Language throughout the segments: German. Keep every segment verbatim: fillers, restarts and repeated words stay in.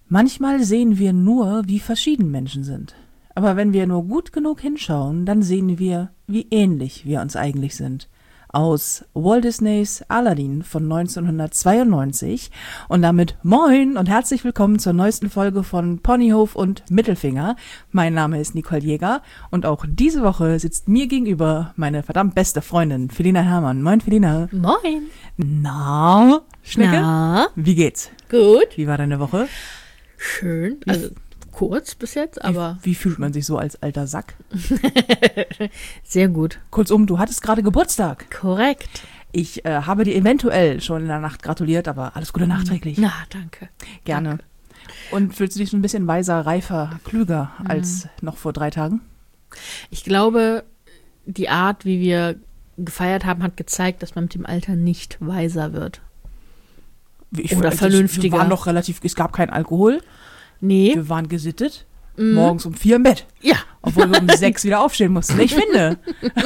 Manchmal sehen wir nur, wie verschieden Menschen sind. Aber wenn wir nur gut genug hinschauen, dann sehen wir, wie ähnlich wir uns eigentlich sind. Aus Walt Disneys Aladdin von neunzehnhundertzweiundneunzig und damit moin und herzlich willkommen zur neuesten Folge von Ponyhof und Mittelfinger. Mein Name ist Nicole Jäger und auch diese Woche sitzt mir gegenüber meine verdammt beste Freundin Felina Herrmann. Moin Felina. Moin. Na, Schnecke? Na? Wie geht's? Gut. Wie war deine Woche? Schön. Also kurz bis jetzt, aber... Wie, wie fühlt man sich so als alter Sack? Sehr gut. Kurzum, du hattest gerade Geburtstag. Korrekt. Ich äh, habe dir eventuell schon in der Nacht gratuliert, aber alles Gute nachträglich. Na, danke. Gerne. Danke. Und fühlst du dich so ein bisschen weiser, reifer, klüger mhm. als noch vor drei Tagen? Ich glaube, die Art, wie wir gefeiert haben, hat gezeigt, dass man mit dem Alter nicht weiser wird. Ich, Oder das, vernünftiger. Wir waren noch relativ, es gab keinen Alkohol. Nee. Wir waren gesittet. Mhm. Morgens um vier im Bett. Ja. Obwohl wir um sechs wieder aufstehen mussten. Ich finde.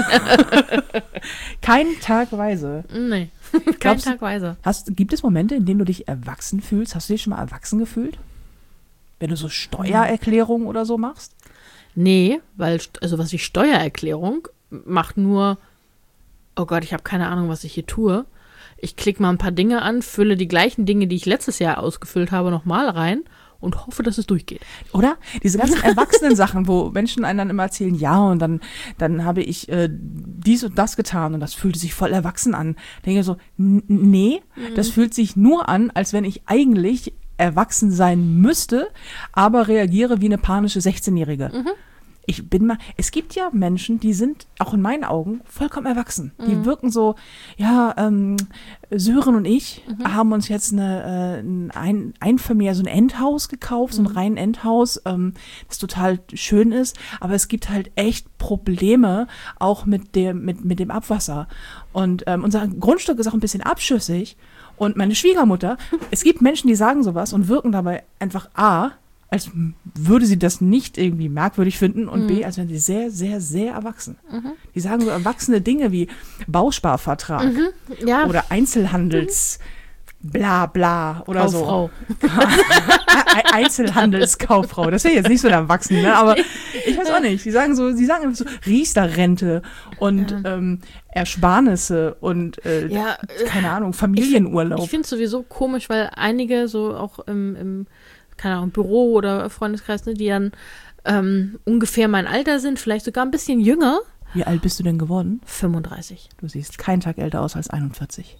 Kein Tag weise. Nee. Kein Glaubst, Tag weise. Hast, gibt es Momente, in denen du dich erwachsen fühlst? Hast du dich schon mal erwachsen gefühlt? Wenn du so Steuererklärungen oder so machst? Nee, weil, also was die Steuererklärung macht nur, oh Gott, ich habe keine Ahnung, was ich hier tue. Ich klicke mal ein paar Dinge an, fülle die gleichen Dinge, die ich letztes Jahr ausgefüllt habe, nochmal rein und hoffe, dass es durchgeht. Oder? Diese ganzen erwachsenen Sachen, wo Menschen einem dann immer erzählen, ja, und dann, dann habe ich äh, dies und das getan und das fühlte sich voll erwachsen an. Da denke ich so, n- nee, mhm. das fühlt sich nur an, als wenn ich eigentlich erwachsen sein müsste, aber reagiere wie eine panische sechzehnjährige. Mhm. Ich bin mal, es gibt ja Menschen, die sind auch in meinen Augen vollkommen erwachsen. Mhm. Die wirken so, ja, ähm, Sören und ich mhm. haben uns jetzt eine, äh, ein Einfamilie, so ein Endhaus gekauft, mhm. so ein rein Endhaus, ähm, das total schön ist, aber es gibt halt echt Probleme auch mit dem, mit, mit dem Abwasser. Und ähm, unser Grundstück ist auch ein bisschen abschüssig. Und meine Schwiegermutter, es gibt Menschen, die sagen sowas und wirken dabei einfach A, als würde sie das nicht irgendwie merkwürdig finden und mhm. B, als wären sie sehr, sehr, sehr erwachsen. Mhm. Die sagen so erwachsene Dinge wie Bausparvertrag mhm. ja. oder Einzelhandels bla bla oder Kauffrau. so. Einzelhandelskauffrau. Das wäre jetzt nicht so der Erwachsene, ne? Aber ich weiß auch nicht. Die sagen so, die sagen so Riester-Rente und ja. ähm, Ersparnisse und äh, ja, keine Ahnung, Familienurlaub. Ich, ich finde es sowieso komisch, weil einige so auch im, im keine Ahnung, Büro oder Freundeskreis, ne, die dann ähm, ungefähr mein Alter sind, vielleicht sogar ein bisschen jünger. Wie alt bist du denn geworden? fünfunddreißig. Du siehst keinen Tag älter aus als einundvierzig.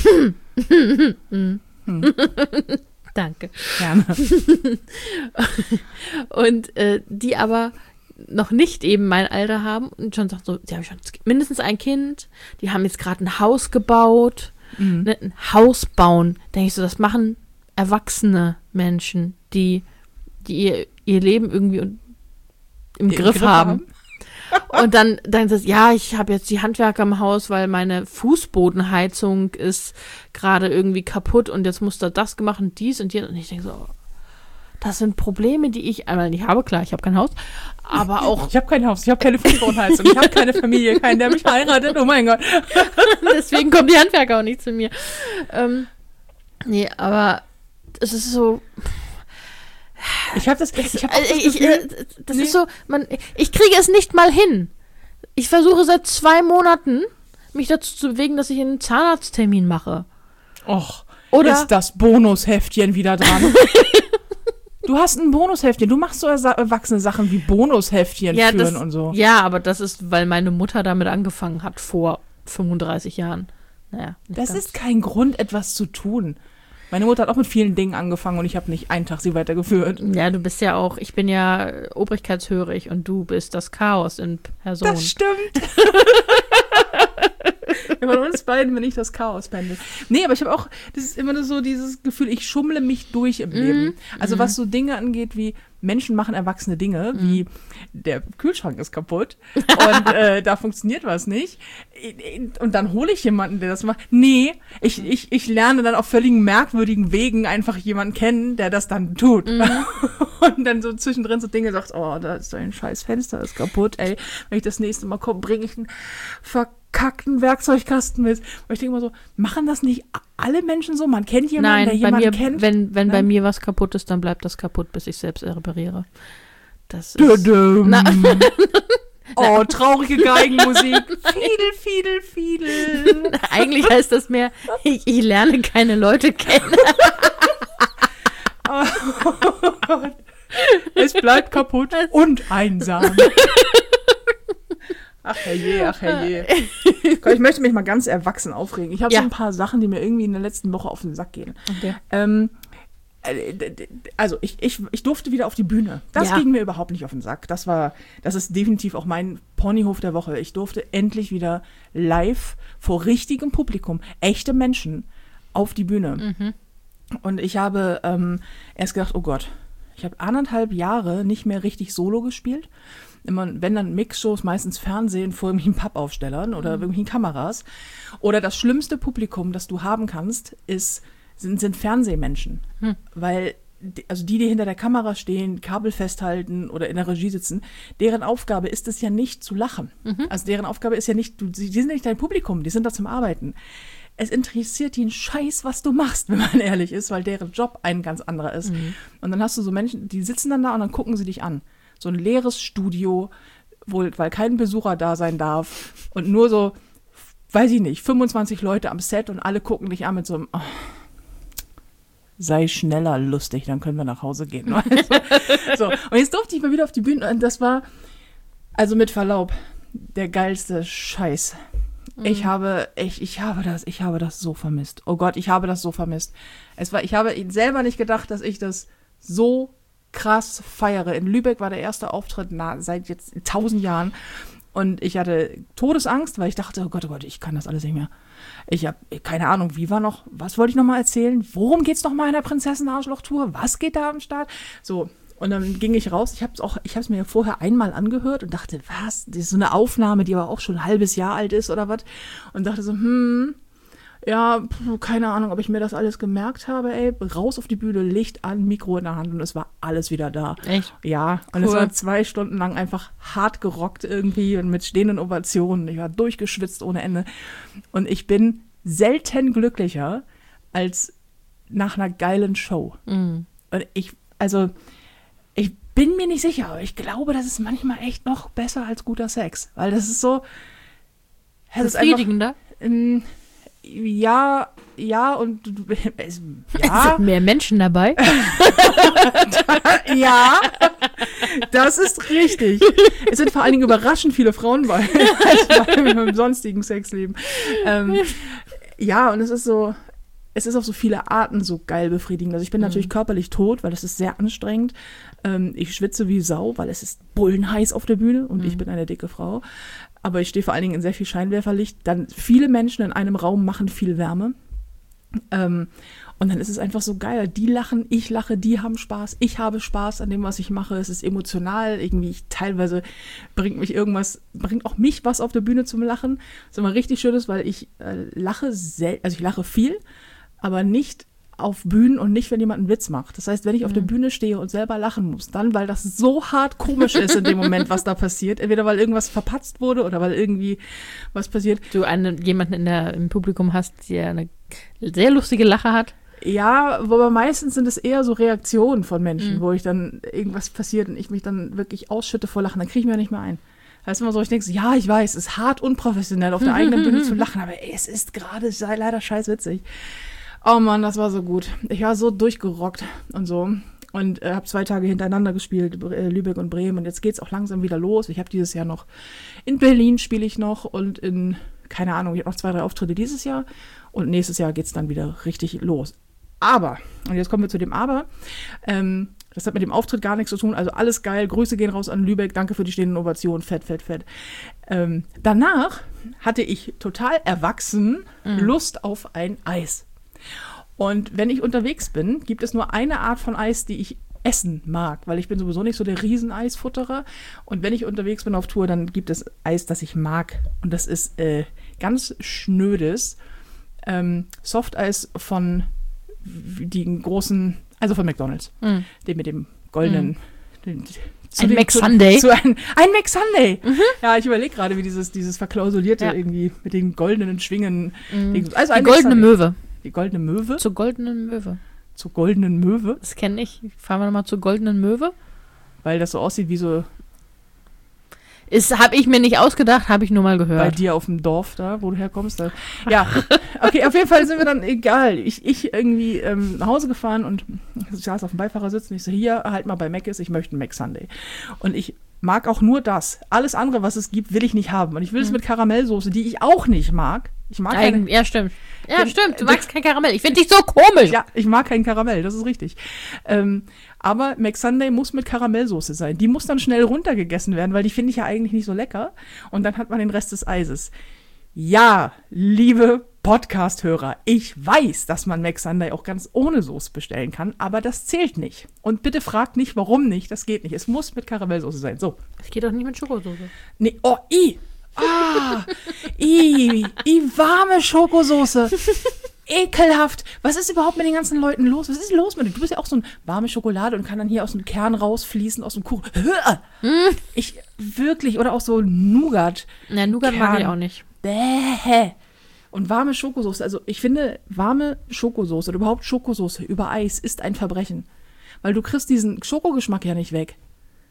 hm. Hm. Danke. Gerne. Und äh, die aber noch nicht eben mein Alter haben und schon sagt so, die haben schon mindestens ein Kind, die haben jetzt gerade ein Haus gebaut. Mhm. Ne, ein Haus bauen, denke ich so, das machen erwachsene Menschen, die, die ihr, ihr Leben irgendwie im, im Griff, Griff haben. haben. Und dann, dann ist es, ja, ich habe jetzt die Handwerker im Haus, weil meine Fußbodenheizung ist gerade irgendwie kaputt und jetzt muss da das gemacht und dies und jenes. Und ich denke so, das sind Probleme, die ich einmal nicht habe. Klar, ich habe kein Haus, aber auch... Ich habe kein Haus, ich habe keine Fußbodenheizung, ich habe keine Familie, keinen, der mich heiratet. Oh mein Gott. Deswegen kommen die Handwerker auch nicht zu mir. Ähm, nee, aber es ist so... Ich habe das, das, ich hab das, ich, ich, das nee. ist so, man, ich kriege es nicht mal hin. Ich versuche seit zwei Monaten, mich dazu zu bewegen, dass ich einen Zahnarzttermin mache. Och, oder ist das Bonusheftchen wieder dran? Du hast ein Bonusheftchen, du machst so erwachsene Sachen wie Bonusheftchen ja, führen das, und so. Ja, aber das ist, weil meine Mutter damit angefangen hat vor fünfunddreißig Jahren. Naja, das ganz. ist kein Grund, etwas zu tun. Meine Mutter hat auch mit vielen Dingen angefangen und ich habe nicht einen Tag sie weitergeführt. Ja, du bist ja auch, ich bin ja obrigkeitshörig und du bist das Chaos in Person. Das stimmt. Von uns beiden bin ich das Chaos-Pendel. Nee, aber ich habe auch, das ist immer nur so dieses Gefühl, ich schummle mich durch im mm, Leben. Also mm. was so Dinge angeht wie Menschen machen erwachsene Dinge, mm. wie der Kühlschrank ist kaputt und äh, da funktioniert was nicht. Und dann hole ich jemanden, der das macht. Nee, ich, ich, ich lerne dann auf völligen merkwürdigen Wegen einfach jemanden kennen, der das dann tut. Mm. Und dann so zwischendrin so Dinge sagt, oh, da ist dein scheiß Fenster, ist kaputt, ey. Wenn ich das nächste Mal komme, bringe ich einen Verkauf. verkackten Werkzeugkasten mit. Und ich denke immer so, machen das nicht alle Menschen so? Man kennt jemanden, Nein, der jemanden mir, kennt. wenn, wenn Nein? bei mir was kaputt ist, dann bleibt das kaputt, bis ich selbst repariere. Das ist... Dödüm. Na, oh, traurige Geigenmusik. Fiedel, Fiedel, Fiedel. eigentlich heißt das mehr, ich, ich lerne keine Leute kennen. Oh Gott. Es bleibt kaputt und einsam. Ach herrje, ach herrje. Gott, ich möchte mich mal ganz erwachsen aufregen. Ich habe Ja. so ein paar Sachen, die mir irgendwie in der letzten Woche auf den Sack gehen. Okay. Ähm, äh, d- d- also ich, ich, ich durfte wieder auf die Bühne. Das Ja. ging mir überhaupt nicht auf den Sack. Das war, das ist definitiv auch mein Ponyhof der Woche. Ich durfte endlich wieder live vor richtigem Publikum, echte Menschen, auf die Bühne. Mhm. Und ich habe ähm, erst gedacht, oh Gott, ich habe anderthalb Jahre nicht mehr richtig Solo gespielt. Immer, wenn dann Mixshows, meistens Fernsehen vor irgendwelchen Pappaufstellern oder Mhm. irgendwelchen Kameras. Oder das schlimmste Publikum, das du haben kannst, ist, sind, sind Fernsehmenschen. Hm. Weil, die, also die, die hinter der Kamera stehen, Kabel festhalten oder in der Regie sitzen, deren Aufgabe ist es ja nicht zu lachen. Mhm. Also deren Aufgabe ist ja nicht, du, die sind nicht dein Publikum, die sind da zum Arbeiten. Es interessiert die einen Scheiß, was du machst, wenn man ehrlich ist, weil deren Job ein ganz anderer ist. Mhm. Und dann hast du so Menschen, die sitzen dann da und dann gucken sie dich an. So ein leeres Studio, wohl, weil kein Besucher da sein darf und nur so, weiß ich nicht, fünfundzwanzig Leute am Set und alle gucken dich an mit so einem, oh, sei schneller lustig, dann können wir nach Hause gehen. So, und jetzt durfte ich mal wieder auf die Bühne und das war, also mit Verlaub, der geilste Scheiß. Ich habe, ich, ich habe das, ich habe das so vermisst. Oh Gott, ich habe das so vermisst. Es war, ich habe selber nicht gedacht, dass ich das so krass feiere. In Lübeck war der erste Auftritt na, seit jetzt tausend Jahren und ich hatte Todesangst, weil ich dachte, oh Gott, oh Gott, ich kann das alles nicht mehr. Ich habe keine Ahnung, wie war noch, was wollte ich noch mal erzählen? Worum geht's noch mal in der Prinzessin-Arschloch-Tour? Was geht da am Start? So. Und dann ging ich raus. Ich habe es auch, ich habe es mir vorher einmal angehört und dachte, was? Das ist so eine Aufnahme, die aber auch schon ein halbes Jahr alt ist oder was? Und dachte so, hm, ja, pf, keine Ahnung, ob ich mir das alles gemerkt habe. Ey, raus auf die Bühne, Licht an, Mikro in der Hand und es war alles wieder da. Echt? Ja, und Cool. es war zwei Stunden lang einfach hart gerockt irgendwie und mit stehenden Ovationen. Ich war durchgeschwitzt ohne Ende. Und ich bin selten glücklicher als nach einer geilen Show. Mhm. Und ich, also, ich bin mir nicht sicher, aber ich glaube, das ist manchmal echt noch besser als guter Sex. Weil das ist so. Es ist einfach, Befriedigender? ähm, ja, ja und du- es, Es ja, sind mehr Menschen dabei. ja, das ist richtig. Es sind vor allen Dingen überraschend viele Frauen bei, als bei meinem sonstigen Sexleben. Ähm, ja, und es ist so, es ist auf so viele Arten so geil befriedigend. Also ich bin natürlich körperlich tot, weil es ist sehr anstrengend. Ähm, ich schwitze wie Sau, weil es ist bullenheiß auf der Bühne und ich bin eine dicke Frau. Aber ich stehe vor allen Dingen in sehr viel Scheinwerferlicht. Dann viele Menschen in einem Raum machen viel Wärme. Ähm, und dann ist es einfach so geil. Die lachen, ich lache, die haben Spaß. Ich habe Spaß an dem, was ich mache. Es ist emotional. Irgendwie ich, teilweise bringt mich irgendwas, bringt auch mich was auf der Bühne zum Lachen. Was immer richtig schön ist, weil ich äh, lache sel- also ich lache viel, aber nicht auf Bühnen und nicht, wenn jemand einen Witz macht. Das heißt, wenn ich auf der Bühne stehe und selber lachen muss, dann, weil das so hart komisch ist in dem Moment, was da passiert. Entweder weil irgendwas verpatzt wurde oder weil irgendwie was passiert. Du einen, jemanden in der, im Publikum hast, der eine sehr lustige Lache hat. Ja, aber meistens sind es eher so Reaktionen von Menschen, Mhm. wo ich dann irgendwas passiert und ich mich dann wirklich ausschütte vor Lachen, dann kriege ich mir nicht mehr ein. Das heißt immer so, ich denke so, ja, ich weiß, es ist hart unprofessionell, auf der eigenen Bühne zu lachen, aber ey, es ist gerade sei leider scheiß witzig. Oh Mann, das war so gut. Ich war so durchgerockt und so und äh, habe zwei Tage hintereinander gespielt, äh, Lübeck und Bremen und jetzt geht's auch langsam wieder los. Ich habe dieses Jahr noch, in Berlin spiele ich noch und in, keine Ahnung, ich habe noch zwei, drei Auftritte dieses Jahr und nächstes Jahr geht's dann wieder richtig los. Aber, und jetzt kommen wir zu dem Aber, ähm, das hat mit dem Auftritt gar nichts zu tun, also alles geil, Grüße gehen raus an Lübeck, danke für die stehenden Ovationen, fett, fett, fett. Ähm, danach hatte ich total erwachsen Lust auf ein Eis. Und wenn ich unterwegs bin, gibt es nur eine Art von Eis, die ich essen mag, weil ich bin sowieso nicht so der Rieseneisfutterer. Und wenn ich unterwegs bin auf Tour, dann gibt es Eis, das ich mag. Und das ist äh, ganz schnödes ähm, Softeis von den großen, also von McDonald's. Mhm. Den mit dem goldenen, den Zu ein dem, McSunday. Zu, zu ein, ein McSunday. Mhm. Ja, ich überlege gerade, wie dieses, dieses verklausulierte ja. irgendwie mit den goldenen Schwingen. Mhm. Also die goldene Möwe. Die goldene Möwe? Zur goldenen Möwe. Zur goldenen Möwe? Das kenne ich. Fahren wir nochmal zur goldenen Möwe. Weil das so aussieht wie so... Ist, habe ich mir nicht ausgedacht, habe ich nur mal gehört. Bei dir auf dem Dorf da, wo du herkommst. Da. Ja, okay, auf jeden Fall sind wir dann, egal, ich, ich irgendwie ähm, nach Hause gefahren und ich saß auf dem Beifahrersitz und ich so, hier, halt mal bei Mc's, ich möchte einen McSunday. Und ich mag auch nur das. Alles andere, was es gibt, will ich nicht haben. Und ich will es mhm. mit Karamellsoße, die ich auch nicht mag. Ich mag Eigen, keine, ja, stimmt. Ja, den, stimmt. Du magst kein Karamell. Ich finde dich so komisch. Ja, ich mag kein Karamell, das ist richtig. Ähm, aber McSunday muss mit Karamellsoße sein. Die muss dann schnell runtergegessen werden, weil die finde ich ja eigentlich nicht so lecker. Und dann hat man den Rest des Eises. Ja, liebe Podcast-Hörer, ich weiß, dass man McSunday auch ganz ohne Soße bestellen kann, aber das zählt nicht. Und bitte fragt nicht, warum nicht. Das geht nicht. Es muss mit Karamellsoße sein. So. Es geht auch nicht mit Schokosoße. Nee, oh, i. Ah, i, i, warme Schokosoße. Ekelhaft. Was ist überhaupt mit den ganzen Leuten los? Was ist los mit dir? Du bist ja auch so eine warme Schokolade und kann dann hier aus dem Kern rausfließen, aus dem Kuchen. Mm. Ich, wirklich, oder auch so Nougat. Ja, Nougat Kern. Mag ich auch nicht. Bäh. Und warme Schokosoße, also ich finde, warme Schokosoße oder überhaupt Schokosoße über Eis ist ein Verbrechen. Weil du kriegst diesen Schokogeschmack ja nicht weg.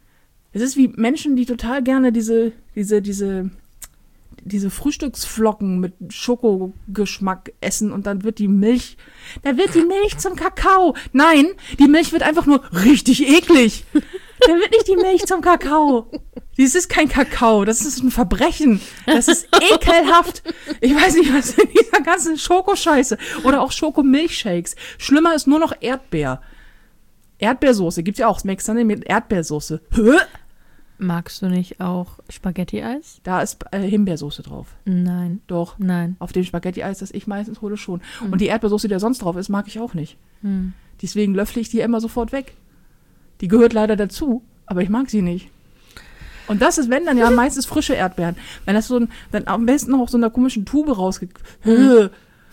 Es ist wie Menschen, die total gerne diese, diese, diese, diese Frühstücksflocken mit Schokogeschmack essen und dann wird die Milch, da wird die Milch zum Kakao. Nein, die Milch wird einfach nur richtig eklig. Da wird nicht die Milch zum Kakao. Das ist kein Kakao, das ist ein Verbrechen. Das ist ekelhaft. Ich weiß nicht, was in dieser ganzen Schokoscheiße oder auch Schokomilchshakes. Schlimmer ist nur noch Erdbeer. Erdbeersoße, gibt's ja auch McSunday mit Erdbeersoße. Magst du nicht auch Spaghetti-Eis? Da ist äh, Himbeersoße drauf. Nein. Doch. Nein. Auf dem Spaghetti-Eis, das ich meistens hole, schon. Mhm. Und die Erdbeersoße, die da sonst drauf ist, mag ich auch nicht. Mhm. Deswegen löffle ich die immer sofort weg. Die gehört leider dazu, aber ich mag sie nicht. Und das ist, wenn, dann ja meistens frische Erdbeeren. Wenn das so ein, dann am besten noch aus so einer komischen Tube rausgeht. Mhm.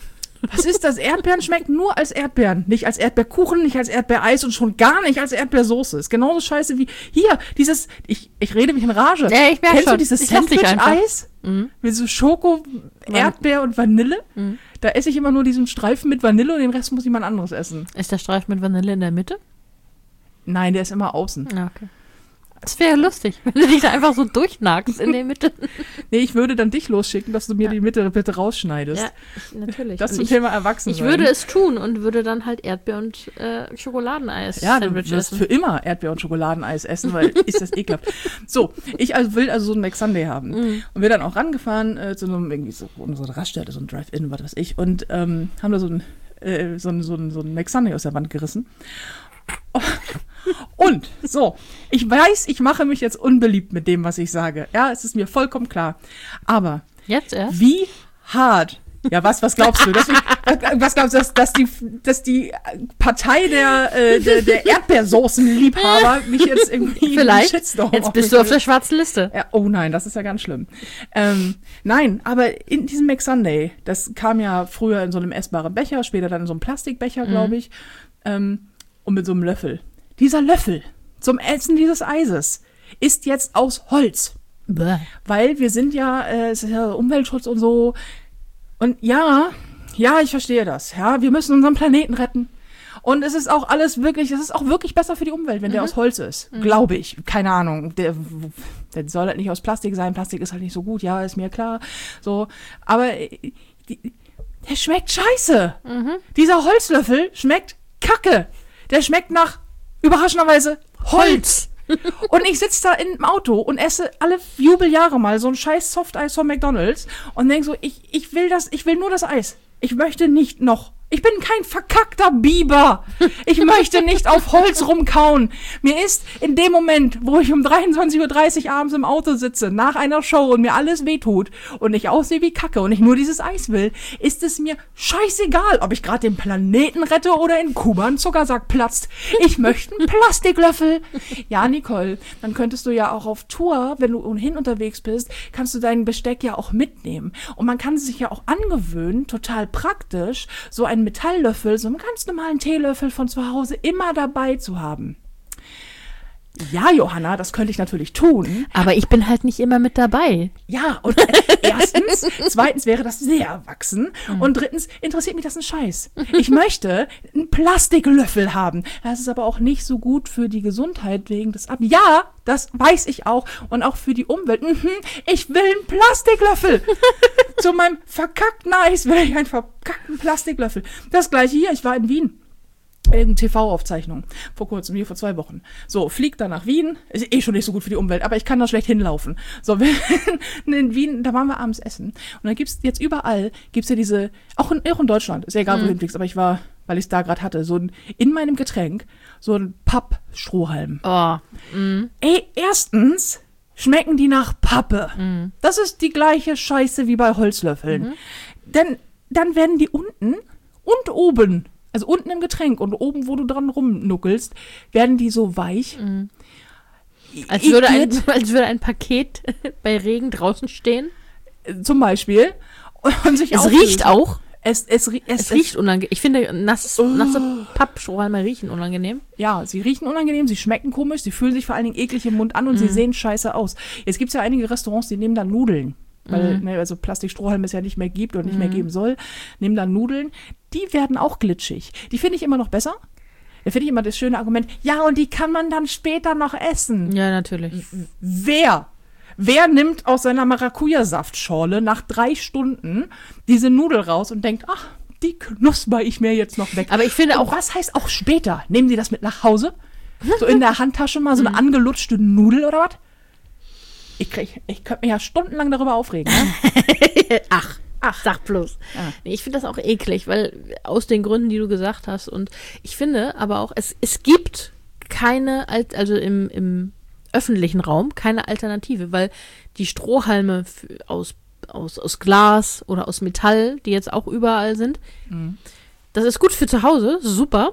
Was ist das? Erdbeeren schmecken nur als Erdbeeren. Nicht als Erdbeerkuchen, nicht als Erdbeereis und schon gar nicht als Erdbeersoße. Ist genauso scheiße wie hier, dieses, ich, ich rede mich in Rage. Ja, ich merke Kennst schon. du dieses Sandwich-Eis? Mhm. Mit so Schoko, Erdbeer und Vanille? Mhm. Da esse ich immer nur diesen Streifen mit Vanille und den Rest muss jemand anderes essen. Ist der Streifen mit Vanille in der Mitte? Nein, der ist immer außen. Ah, okay. Das wäre lustig, wenn du dich da einfach so durchnagst in der Mitte. Nee, ich würde dann dich losschicken, dass du mir ja. die Mitte bitte rausschneidest. Ja, ich, natürlich. Das und zum ich, Thema Erwachsensein. Ich würde es tun und würde dann halt Erdbeer- und äh, Schokoladeneis Ja, du wirst für immer Erdbeer- und Schokoladeneis essen, weil ist das ekelhaft. So, ich also will also so einen McSunday haben. Mhm. Und wir dann auch rangefahren äh, zu so einem, irgendwie so, so eine Raststätte, so ein Drive-In, was weiß ich. Und ähm, haben da so ein, äh, so ein, so ein, so ein McSunday aus der Wand gerissen. Oh. Und, so, ich weiß, ich mache mich jetzt unbeliebt mit dem, was ich sage. Ja, es ist mir vollkommen klar. Aber jetzt erst? Wie hart, ja, was, was glaubst du? Deswegen, was glaubst du, dass, dass, die, dass die Partei der, äh, der, der Erdbeersoßenliebhaber mich jetzt irgendwie Vielleicht, Shitstorm jetzt bist du auf der schwarzen Liste. Ja, oh nein, das ist ja ganz schlimm. Ähm, nein, aber in diesem McSunday, das kam ja früher in so einem essbaren Becher, später dann in so einem Plastikbecher, glaube ich, mhm. ähm, und mit so einem Löffel. Dieser Löffel zum Essen dieses Eises ist jetzt aus Holz. Bäh. Weil wir sind ja, äh, es ist ja Umweltschutz und so. Und ja, ja, ich verstehe das. Ja, wir müssen unseren Planeten retten. Und es ist auch alles wirklich, es ist auch wirklich besser für die Umwelt, wenn mhm. der aus Holz ist. Mhm. Glaube ich. Keine Ahnung. Der, der soll halt nicht aus Plastik sein. Plastik ist halt nicht so gut. Ja, ist mir klar. So. Aber die, der schmeckt scheiße. Mhm. Dieser Holzlöffel schmeckt kacke. Der schmeckt nach überraschenderweise Holz. Und ich sitze da im Auto und esse alle Jubeljahre mal so ein scheiß Softeis von McDonald's und denke so, ich, ich will das, ich will nur das Eis. Ich möchte nicht noch. Ich bin kein verkackter Biber. Ich möchte nicht auf Holz rumkauen. Mir ist in dem Moment, wo ich um dreiundzwanzig Uhr dreißig abends im Auto sitze, nach einer Show und mir alles wehtut und ich aussehe wie Kacke und ich nur dieses Eis will, ist es mir scheißegal, ob ich gerade den Planeten rette oder in Kuba ein Zuckersack platzt. Ich möchte einen Plastiklöffel. Ja, Nicole, dann könntest du ja auch auf Tour, wenn du ohnehin unterwegs bist, kannst du dein Besteck ja auch mitnehmen. Und man kann sich ja auch angewöhnen, total praktisch, so ein einen Metalllöffel, so einen ganz normalen Teelöffel von zu Hause immer dabei zu haben. Ja, Johanna, das könnte ich natürlich tun. Aber ich bin halt nicht immer mit dabei. Ja, und äh, erstens, zweitens wäre das sehr erwachsen mhm. und drittens interessiert mich das ein Scheiß. Ich möchte einen Plastiklöffel haben. Das ist aber auch nicht so gut für die Gesundheit wegen des Ab. Ja, das weiß ich auch und auch für die Umwelt. Mhm, ich will einen Plastiklöffel. Zu meinem verkackten Eis will ich einen verkackten Plastiklöffel. Das gleiche hier, ich war in Wien. Irgendeine T V-Aufzeichnung. Vor kurzem, hier vor zwei Wochen. So, fliegt dann nach Wien. Ist eh schon nicht so gut für die Umwelt, aber ich kann da schlecht hinlaufen. So, in Wien, da waren wir abends essen. Und dann gibt's jetzt überall, gibt's ja diese, auch in, auch in Deutschland, ist ja egal, wo du hinfliegst, aber ich war, weil ich es da gerade hatte, so ein, in meinem Getränk, so ein Pappstrohhalm. Oh. Mm. Ey, erstens schmecken die nach Pappe. Mm. Das ist die gleiche Scheiße wie bei Holzlöffeln. Mhm. Denn dann werden die unten und oben, also unten im Getränk und oben, wo du dran rumnuckelst, werden die so weich. Mhm. Als würde, ein, als würde ein Paket bei Regen draußen stehen. Zum Beispiel. Und sich es riecht auch. Es, es, es, es riecht unangenehm. Ich finde, nass, oh. nasse Pappstrohhalme riechen unangenehm. Ja, sie riechen unangenehm, sie schmecken komisch, sie fühlen sich vor allen Dingen eklig im Mund an und mhm. sie sehen scheiße aus. Jetzt gibt es ja einige Restaurants, die nehmen dann Nudeln. Weil, mhm. ne, also Plastikstrohhalme es ja nicht mehr gibt und nicht mhm. mehr geben soll, nehmen dann Nudeln. Die werden auch glitschig. Die finde ich immer noch besser. Da finde ich immer das schöne Argument, ja, und die kann man dann später noch essen. Ja, natürlich. Wer? Wer nimmt aus seiner Maracuja-Saftschorle nach drei Stunden diese Nudel raus und denkt, ach, die knusper ich mir jetzt noch weg. Aber ich finde und auch... was heißt auch später? Nehmen Sie das mit nach Hause? So in der Handtasche mal so eine angelutschte Nudel oder was? Ich, ich, ich könnte mich ja stundenlang darüber aufregen. Ne? Ach, ach, sag bloß. Ja. Nee, ich finde das auch eklig, weil aus den Gründen, die du gesagt hast. Und ich finde aber auch, es, es gibt keine, also im, im öffentlichen Raum, keine Alternative, weil die Strohhalme aus, aus, aus Glas oder aus Metall, die jetzt auch überall sind, mhm. das ist gut für zu Hause, super.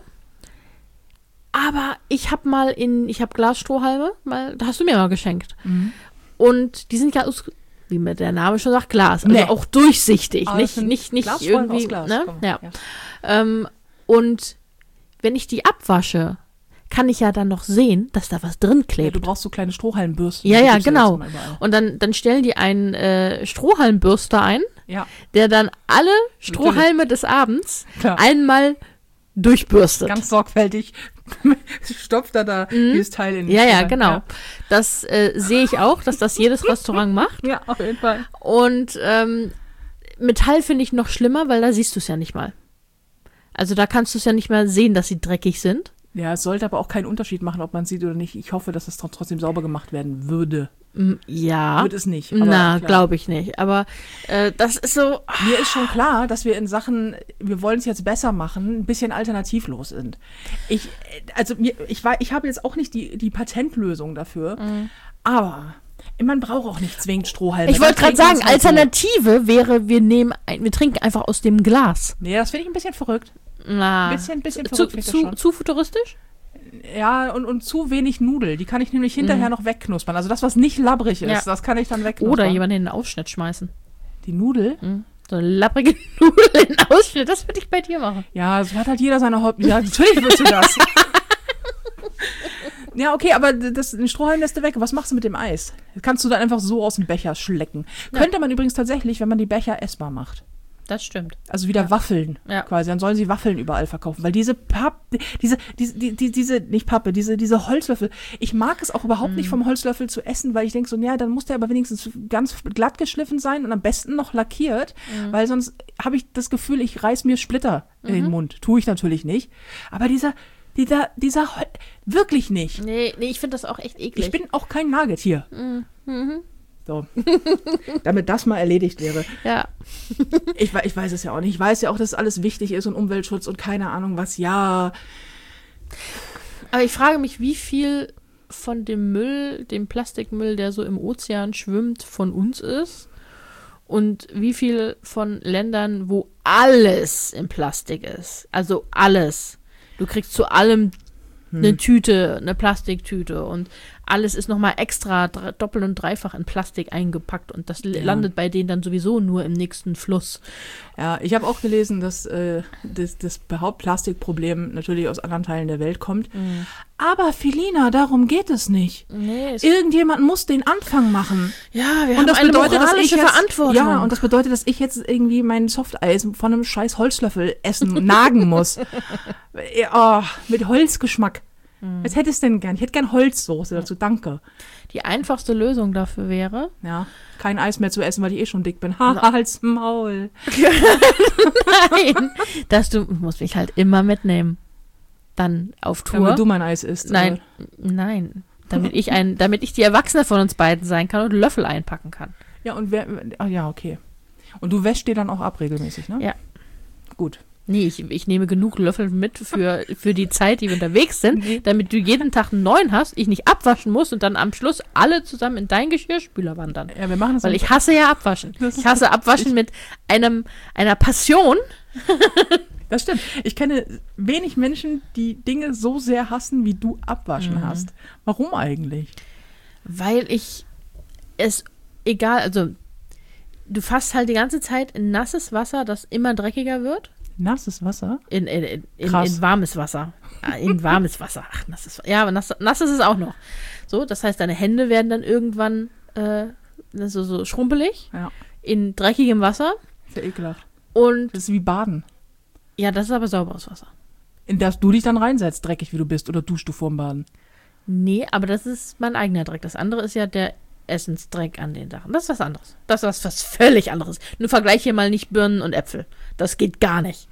Aber ich habe mal in, ich habe Glasstrohhalme, mal, da hast du mir mal geschenkt. Mhm. Und die sind ja aus, wie mir der Name schon sagt, Glas. Also nee. auch durchsichtig. Aber nicht nicht, nicht irgendwie. Glas, ne? ja. Ja. Ähm, und wenn ich die abwasche, kann ich ja dann noch sehen, dass da was drin klebt. Ja, du brauchst so kleine Strohhalmbürsten. Ja, ja, genau. Und dann, dann stellen die einen äh, Strohhalmbürster ein, ja. der dann alle Strohhalme Natürlich. des Abends Klar. einmal durchbürstet. Ganz sorgfältig stopft er da mhm. dieses Teil in die Ja, ja, genau. Ja. Das äh, sehe ich auch, dass das jedes Restaurant macht. Ja, auf jeden Fall. Und ähm, Metall finde ich noch schlimmer, weil da siehst du es ja nicht mal. Also da kannst du es ja nicht mal sehen, dass sie dreckig sind. Ja, es sollte aber auch keinen Unterschied machen, ob man es sieht oder nicht. Ich hoffe, dass es trotzdem sauber gemacht werden würde. Ja. Wird es nicht. Aber Na, glaube ich nicht. Aber äh, das ist so... Mir ist schon klar, dass wir in Sachen, wir wollen es jetzt besser machen, ein bisschen alternativlos sind. Ich, also mir, ich, ich habe jetzt auch nicht die, die Patentlösung dafür, mhm. aber man braucht auch nicht zwingend Strohhalme. Ich wollte gerade sagen, Alternative so. wäre, wir nehmen, ein, wir trinken einfach aus dem Glas. Nee, das finde ich ein bisschen verrückt. Na, ein bisschen, bisschen zu, verrückt. Zu, zu futuristisch? Ja, und, und zu wenig Nudel. Die kann ich nämlich hinterher mhm. noch wegknuspern. Also das, was nicht labbrig ist, ja. das kann ich dann wegknuspern. Oder jemanden in den Ausschnitt schmeißen. Die Nudel? Mhm. So eine lapprige Nudel in den Ausschnitt, das würde ich bei dir machen. Ja, so hat halt jeder seine Hobby. Ja, natürlich willst du das. Ja, okay, aber das, den Strohhalm lässt du weg. Was machst du mit dem Eis? Das kannst du dann einfach so aus dem Becher schlecken. Ja. Könnte man übrigens tatsächlich, wenn man die Becher essbar macht. Das stimmt. Also wieder ja. Waffeln ja. quasi. Dann sollen sie Waffeln überall verkaufen. Weil diese Papp, diese, diese, die, diese, nicht Pappe, diese, diese Holzlöffel. Ich mag es auch überhaupt mm. nicht vom Holzlöffel zu essen, weil ich denke so, ja, dann muss der aber wenigstens ganz glatt geschliffen sein und am besten noch lackiert. Mm. Weil sonst habe ich das Gefühl, ich reiß mir Splitter mhm. in den Mund. Tue ich natürlich nicht. Aber dieser, dieser, dieser, Hol- wirklich nicht. Nee, nee, ich finde das auch echt eklig. Ich bin auch kein Nagetier. Mhm. So. Damit das mal erledigt wäre. Ja. ich, ich weiß es ja auch nicht. Ich weiß ja auch, dass alles wichtig ist und Umweltschutz und keine Ahnung was. Ja. Aber ich frage mich, wie viel von dem Müll, dem Plastikmüll, der so im Ozean schwimmt, von uns ist und wie viel von Ländern, wo alles in Plastik ist. Also alles. Du kriegst zu allem eine Tüte, eine Plastiktüte und alles ist nochmal extra dre- doppelt und dreifach in Plastik eingepackt und das l- Ja. landet bei denen dann sowieso nur im nächsten Fluss. Ja, ich habe auch gelesen, dass äh, das, das Hauptplastikproblem natürlich aus anderen Teilen der Welt kommt. Mhm. Aber Felina, darum geht es nicht. Nee, es Irgendjemand muss den Anfang machen. ja, wir Und das haben bedeutet, eine dass ich moralische jetzt, Verantwortung. ja, und das bedeutet, dass ich jetzt irgendwie mein Softeis von einem scheiß Holzlöffel essen und nagen muss. Oh, mit Holzgeschmack. Was hättest du denn gern? Ich hätte gern Holzsoße dazu, danke. Die einfachste Lösung dafür wäre, Ja, kein Eis mehr zu essen, weil ich eh schon dick bin. Ha, halt's Maul. nein, dass du musst mich halt immer mitnehmen. Dann auf Tour. Damit du mein Eis isst. Nein, nein. Damit ich ein, damit ich die Erwachsene von uns beiden sein kann und Löffel einpacken kann. Äh, Ja, und wer, ah, ja, okay. Und du wäschst dir dann auch ab regelmäßig, ne? Ja. Gut. Nee, ich, ich nehme genug Löffel mit für, für die Zeit, die wir unterwegs sind, damit du jeden Tag einen neuen hast, ich nicht abwaschen muss und dann am Schluss alle zusammen in deinen Geschirrspüler wandern. Ja, wir machen das. Weil am- ich hasse ja Abwaschen. Das ist Ich hasse Abwaschen mit einem, einer Passion. Das stimmt. Ich kenne wenig Menschen, die Dinge so sehr hassen, wie du abwaschen Mhm. hast. Warum eigentlich? Weil ich es, egal, also du fasst halt die ganze Zeit in nasses Wasser, das immer dreckiger wird. Nasses Wasser? In, in, in, in, Krass. in warmes Wasser. Ah, In warmes Wasser. Ach, nasses Ja, aber nass, nass ist es auch noch. So, das heißt, deine Hände werden dann irgendwann äh, so, so schrumpelig Ja. in dreckigem Wasser. Ist ja ekelhaft. Und Das ist wie Baden. ja, das ist aber sauberes Wasser. In das du dich dann reinsetzt, dreckig wie du bist, oder duschst du vorm Baden? Nee, aber das ist mein eigener Dreck. Das andere ist ja der Essensdreck an den Sachen. Das ist was anderes. Das ist was, was völlig anderes. Nur vergleich hier mal nicht Birnen und Äpfel. Das geht gar nicht.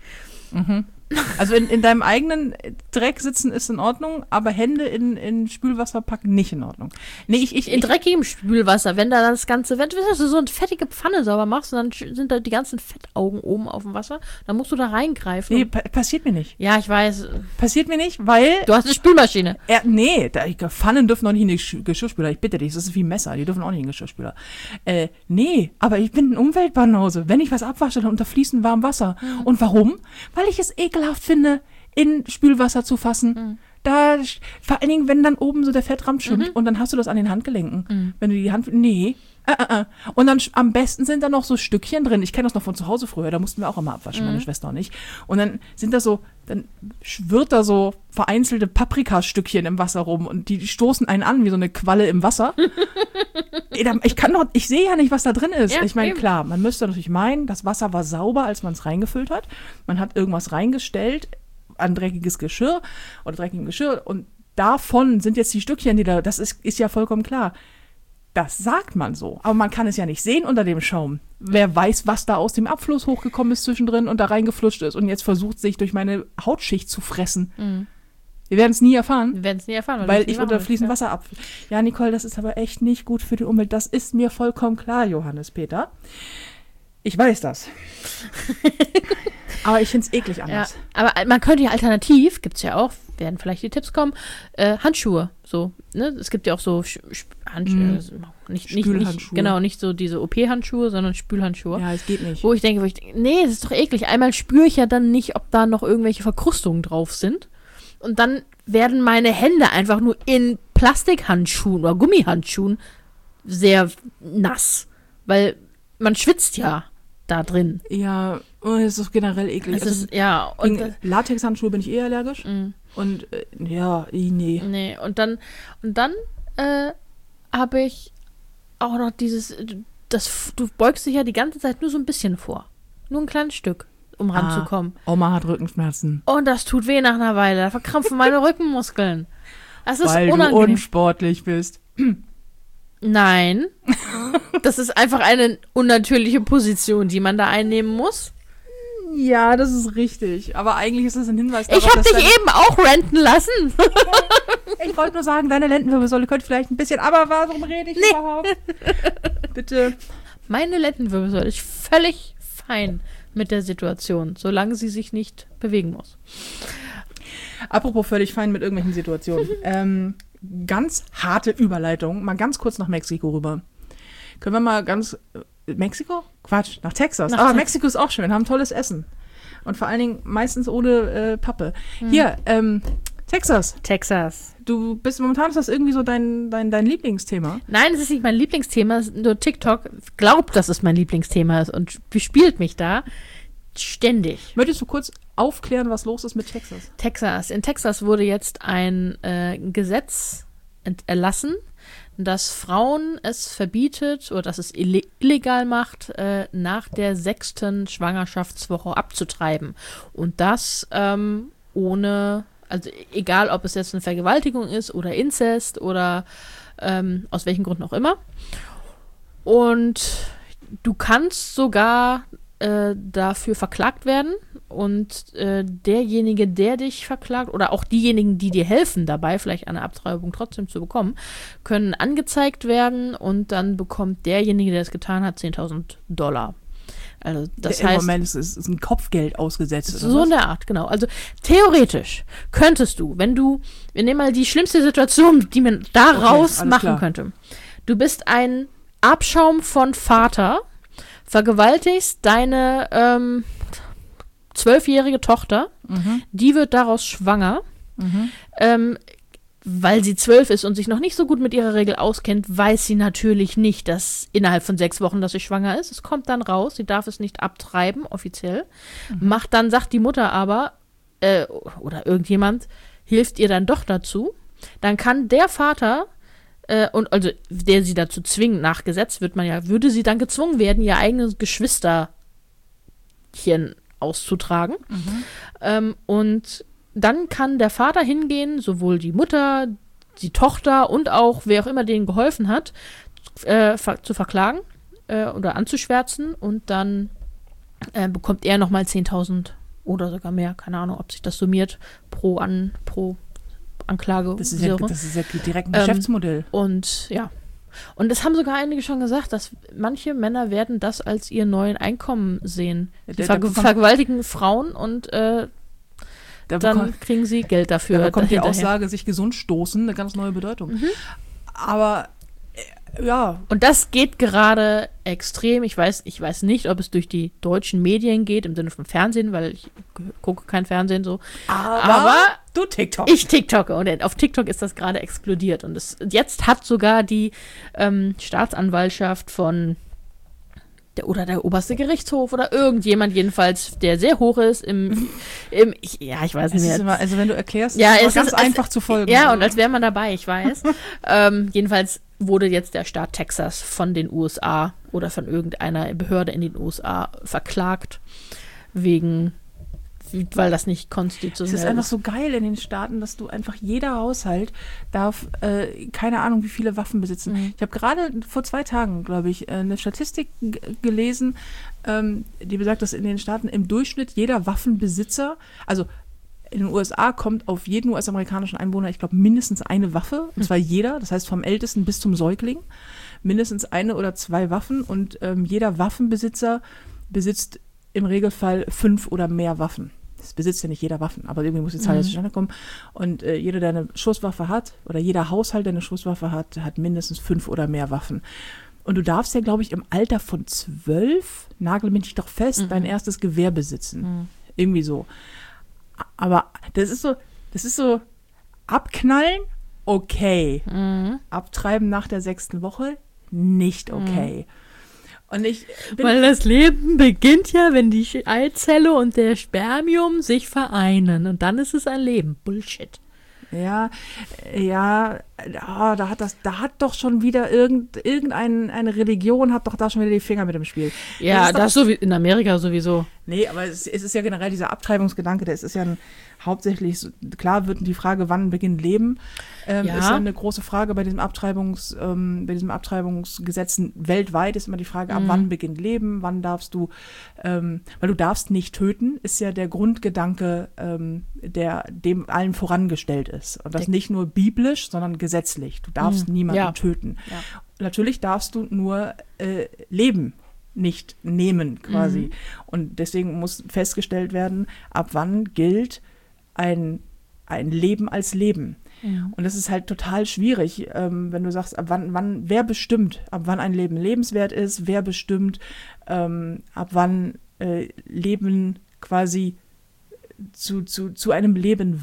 Also in, in deinem eigenen Dreck sitzen ist in Ordnung, aber Hände in, in Spülwasser packen nicht in Ordnung. Nee, ich, ich, In ich dreckigem Spülwasser, wenn da das Ganze, wenn du so eine fettige Pfanne sauber machst und dann sch- sind da die ganzen Fettaugen oben auf dem Wasser, dann musst du da reingreifen. nee, und- pa passiert mir nicht. Ja, ich weiß. Passiert mir nicht, weil Du hast eine Spülmaschine. Er, nee, da, ich, Pfannen dürfen auch nicht in die Sch- Geschirrspüler. Ich bitte dich, das ist wie Messer, die dürfen auch nicht in den Geschirrspüler. Äh, nee, aber ich bin ein Umweltbanause. Wenn ich was abwasche, dann unter fließend warmem Wasser. Und warum? Weil ich es ekelhaft finde, in Spülwasser zu fassen. Da, sch- vor allen Dingen, wenn dann oben so der Fettrand schwimmt und dann hast du das an den Handgelenken. Wenn du die Hand, nee. Äh, äh, äh. Und dann sch- am besten sind da noch so Stückchen drin. Ich kenne das noch von zu Hause früher, da mussten wir auch immer abwaschen, meine Schwester und ich. Und dann sind da so, dann schwirrt da so vereinzelte Paprikastückchen im Wasser rum und die stoßen einen an wie so eine Qualle im Wasser. Ey, da- ich kann doch, ich sehe ja nicht, was da drin ist. Ja, ich meine, eben. klar, man müsste natürlich meinen, das Wasser war sauber, als man es reingefüllt hat. Man hat irgendwas reingestellt an dreckiges Geschirr oder dreckigem Geschirr und davon sind jetzt die Stückchen, die da, das ist, ist ja vollkommen klar. Das sagt man so, aber man kann es ja nicht sehen unter dem Schaum. Wer weiß, was da aus dem Abfluss hochgekommen ist zwischendrin und da reingeflutscht ist und jetzt versucht, sich durch meine Hautschicht zu fressen. Mhm. Wir werden es nie erfahren, Wir werden es nie erfahren. weil du es nie ich machen unter willst, fließendem ja. Wasser ab. Ja, Nicole, das ist aber echt nicht gut für die Umwelt. Das ist mir vollkommen klar, Johannes Peter. Ich weiß das. Aber ich finde es eklig Ja, anders. aber man könnte ja alternativ, gibt es ja auch, werden vielleicht die Tipps kommen, äh, Handschuhe. So, ne? Es gibt ja auch so Sch- Sch- Handschuhe. Mhm. also Nicht, nicht, nicht, Spülhandschuhe. genau, nicht so diese O P-Handschuhe, sondern Spülhandschuhe. Ja, es geht nicht. Wo ich denke, wo ich denke, nee, das ist doch eklig. Einmal spüre ich ja dann nicht, ob da noch irgendwelche Verkrustungen drauf sind. Und dann werden meine Hände einfach nur in Plastikhandschuhen oder Gummihandschuhen sehr nass. Weil man schwitzt ja da drin. Ja, oh, es ist generell eklig. Es Also, ist, ja, und gegen Latexhandschuhe bin ich eh allergisch. Mhm. Und äh, ja, eh, nee. nee, und dann, und dann äh, habe ich auch noch dieses, das, du beugst dich ja die ganze Zeit nur so ein bisschen vor. Nur ein kleines Stück, um ranzukommen. Ah, Oma hat Rückenschmerzen. Und das tut weh nach einer Weile. Da verkrampfen meine Rückenmuskeln. Das ist Weil du unangenehm. unsportlich bist. Nein. Das ist einfach eine unnatürliche Position, die man da einnehmen muss. Ja, das ist richtig. Aber eigentlich ist es ein Hinweis Ich habe dich deine, eben auch renten lassen. Ich wollte nur sagen, deine Lendenwirbelsäule könnte vielleicht ein bisschen... Aber warum rede ich überhaupt? Bitte. Meine Lendenwirbelsäule ist völlig fein mit der Situation, solange sie sich nicht bewegen muss. Apropos völlig fein mit irgendwelchen Situationen. ähm, ganz harte Überleitung. Mal ganz kurz nach Mexiko rüber. Können wir mal ganz... äh, Mexiko? Quatsch, nach Texas. Nach Aber Tex- Mexiko ist auch schön, haben tolles Essen. Und vor allen Dingen meistens ohne äh, Pappe. Hier, ähm, Texas. Texas. Du bist momentan, ist das irgendwie so dein, dein, dein Lieblingsthema? Nein, es ist nicht mein Lieblingsthema, es ist nur TikTok glaubt, dass es mein Lieblingsthema ist und bespielt mich da ständig. Möchtest du kurz aufklären, was los ist mit Texas? Texas. In Texas wurde jetzt ein äh, Gesetz ent- erlassen, dass Frauen es verbietet oder dass es ille- illegal macht, äh, nach der sechsten Schwangerschaftswoche abzutreiben. Und das ähm, ohne, also egal, ob es jetzt eine Vergewaltigung ist oder Inzest oder ähm, aus welchen Gründen auch immer. Und du kannst sogar äh, dafür verklagt werden und äh, derjenige, der dich verklagt oder auch diejenigen, die dir helfen dabei, vielleicht eine Abtreibung trotzdem zu bekommen, können angezeigt werden und dann bekommt derjenige, der es getan hat, zehntausend Dollar. Also das Im heißt, Moment ist, ist, ist ein Kopfgeld ausgesetzt. Oder so was? in der Art, genau. Also theoretisch könntest du, wenn du, wir nehmen mal die schlimmste Situation, die man daraus Okay, alles machen klar. könnte. Du bist ein Abschaum von Vater, vergewaltigst deine ähm, zwölfjährige Tochter, Mhm. die wird daraus schwanger, Mhm. ähm, weil sie zwölf ist und sich noch nicht so gut mit ihrer Regel auskennt, weiß sie natürlich nicht, dass innerhalb von sechs Wochen, dass sie schwanger ist. Es kommt dann raus, sie darf es nicht abtreiben, offiziell. Mhm. Macht dann, sagt die Mutter aber, äh, oder irgendjemand, hilft ihr dann doch dazu. Dann kann der Vater, äh, und also der sie dazu zwingt, nach Gesetz wird man ja, würde sie dann gezwungen werden, ihr eigenes Geschwisterchen auszutragen. Mhm. Ähm, und dann kann der Vater hingehen, sowohl die Mutter, die Tochter und auch wer auch immer denen geholfen hat, äh, ver- zu verklagen äh, oder anzuschwärzen und dann äh, bekommt er nochmal zehntausend oder sogar mehr, keine Ahnung, ob sich das summiert, pro, an, pro Anklage. Das ist ja, Säure. das ist ja direkt ein Ähm, Geschäftsmodell. Und ja. Und es haben sogar einige schon gesagt, dass manche Männer werden das als ihr neuen Einkommen sehen. Der- Die der ver bekommt- vergewaltigen Frauen und äh, Da dann bekommt, kriegen sie Geld dafür. da bekommt die hinterher. Aussage, sich gesund stoßen, eine ganz neue Bedeutung. Mhm. Aber äh, ja, Und das geht gerade extrem. Ich weiß, ich weiß nicht, ob es durch die deutschen Medien geht, im Sinne von Fernsehen, weil ich g- gucke kein Fernsehen so. aber, Aber du TikTok. ich TikToke und auf TikTok ist das gerade explodiert. Und es, jetzt hat sogar die ähm, Staatsanwaltschaft von der, oder der oberste Gerichtshof oder irgendjemand jedenfalls, der sehr hoch ist im, im ich, ja, ich weiß es nicht ist mehr. immer, also wenn du erklärst, Ja, ist es es ganz ist- es- einfach zu folgen. Ja, und als wäre man dabei, ich weiß. ähm, jedenfalls wurde jetzt der Staat Texas von den U S A oder von irgendeiner Behörde in den U S A verklagt, wegen, weil das nicht Es konstitutionell ist einfach so geil in den Staaten, dass du einfach jeder Haushalt darf, äh, keine Ahnung, wie viele Waffen besitzen. Mhm. Ich habe gerade vor zwei Tagen, glaube ich, äh, eine Statistik g- gelesen, ähm, die besagt, dass in den Staaten im Durchschnitt jeder Waffenbesitzer, also in den U S A kommt auf jeden U S-amerikanischen Einwohner, ich glaube, mindestens eine Waffe, und zwar jeder, das heißt vom Ältesten bis zum Säugling, mindestens eine oder zwei Waffen und ähm, jeder Waffenbesitzer besitzt im Regelfall fünf oder mehr Waffen. Das besitzt ja nicht jeder Waffen, aber irgendwie muss die Zahl Mhm. jetzt zustande kommen. Und äh, jeder, der eine Schusswaffe hat, oder jeder Haushalt, der eine Schusswaffe hat, hat mindestens fünf oder mehr Waffen. Und du darfst ja, glaube ich, im Alter von zwölf, nagel mich nicht doch fest, Mhm. dein erstes Gewehr besitzen. Mhm. Irgendwie so. Aber das ist so, das ist so, abknallen, okay. Mhm. Abtreiben nach der sechsten Woche, nicht okay. Und ich bin Weil das Leben beginnt ja, wenn die Eizelle und der Spermium sich vereinen. Und dann ist es ein Leben. Bullshit. Ja, ja, ah, da hat das, da hat doch schon wieder irgend, irgendeine eine Religion hat doch da schon wieder die Finger mit im Spiel. Ja, ist doch- das so wie in Amerika sowieso. Nee, aber es, es ist ja generell dieser Abtreibungsgedanke, der ist, ist ja ein, hauptsächlich, so- klar wird die Frage, wann beginnt Leben, ähm, Ja. ist ja eine große Frage bei diesem Abtreibungs, ähm, bei diesem Abtreibungsgesetzen weltweit ist immer die Frage, ab Mhm. wann beginnt Leben, wann darfst du, ähm, weil du darfst nicht töten, ist ja der Grundgedanke, ähm, der dem allen vorangestellt ist. Und das Der- nicht nur biblisch, sondern gesetzlich. Du darfst Mhm. niemanden Ja. töten. Ja. Natürlich darfst du nur äh, Leben nicht nehmen, quasi. Mhm. Und deswegen muss festgestellt werden, ab wann gilt ein, ein Leben als Leben. Mhm. Und das ist halt total schwierig, ähm, wenn du sagst, ab wann, wann, wer bestimmt, ab wann ein Leben lebenswert ist, wer bestimmt, ähm, ab wann äh, Leben quasi zu, zu, zu einem Leben wird.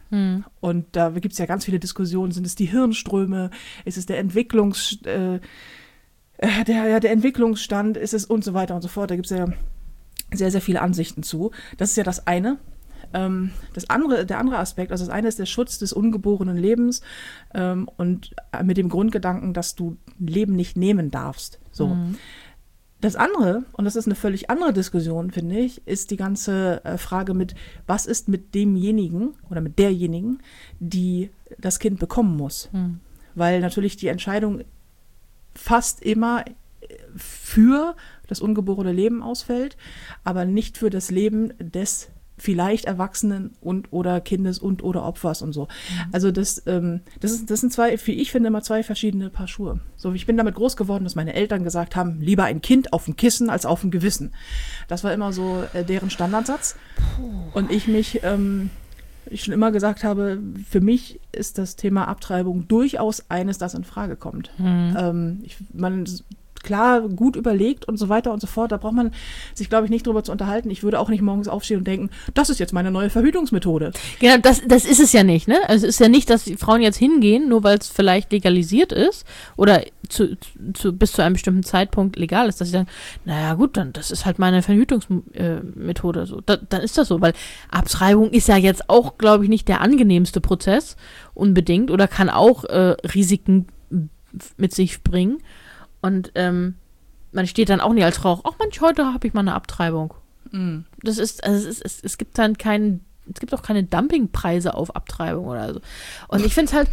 Hm. Und da gibt es ja ganz viele Diskussionen. Sind es die Hirnströme? Ist es der Entwicklungs, äh, der, ja, der Entwicklungsstand? Ist es und so weiter und so fort. Da gibt es ja sehr, sehr viele Ansichten zu. Das ist ja das eine. Ähm, das andere, der andere Aspekt, also das eine ist der Schutz des ungeborenen Lebens ähm, und mit dem Grundgedanken, dass du Leben nicht nehmen darfst. So. Mhm. Das andere, und das ist eine völlig andere Diskussion, finde ich, ist die ganze äh, Frage mit, was ist mit demjenigen oder mit derjenigen, die das Kind bekommen muss. Mhm. Weil natürlich die Entscheidung fast immer für das ungeborene Leben ausfällt, aber nicht für das Leben des vielleicht Erwachsenen und oder Kindes und oder Opfers und so. Mhm. Also das, ähm, das, ist, das sind zwei, wie ich finde, immer zwei verschiedene Paar Schuhe. So, ich bin damit groß geworden, dass meine Eltern gesagt haben, lieber ein Kind auf dem Kissen als auf dem Gewissen. Das war immer so äh, deren Standardsatz. Puh. Und ich mich, ähm, ich schon immer gesagt habe, für mich ist das Thema Abtreibung durchaus eines, das in Frage kommt. Mhm. Ähm, ich, man klar, gut überlegt und so weiter und so fort. Da braucht man sich, glaube ich, nicht drüber zu unterhalten. Ich würde auch nicht morgens aufstehen und denken, das ist jetzt meine neue Verhütungsmethode. Genau, das, das ist es ja nicht, ne? Also es ist ja nicht, dass die Frauen jetzt hingehen, nur weil es vielleicht legalisiert ist oder zu, zu, bis zu einem bestimmten Zeitpunkt legal ist, dass sie sagen, naja gut, dann das ist halt meine Verhütungsmethode. Äh, so. Da, dann ist das so, weil Abtreibung ist ja jetzt auch, glaube ich, nicht der angenehmste Prozess unbedingt oder kann auch äh, Risiken mit sich bringen. Und ähm, man steht dann auch nicht als Frau, ach Mensch, heute habe ich mal eine Abtreibung. Mm. Das ist, also es, ist es, es gibt dann keinen, es gibt auch keine Dumpingpreise auf Abtreibung oder so. Und ich finde es halt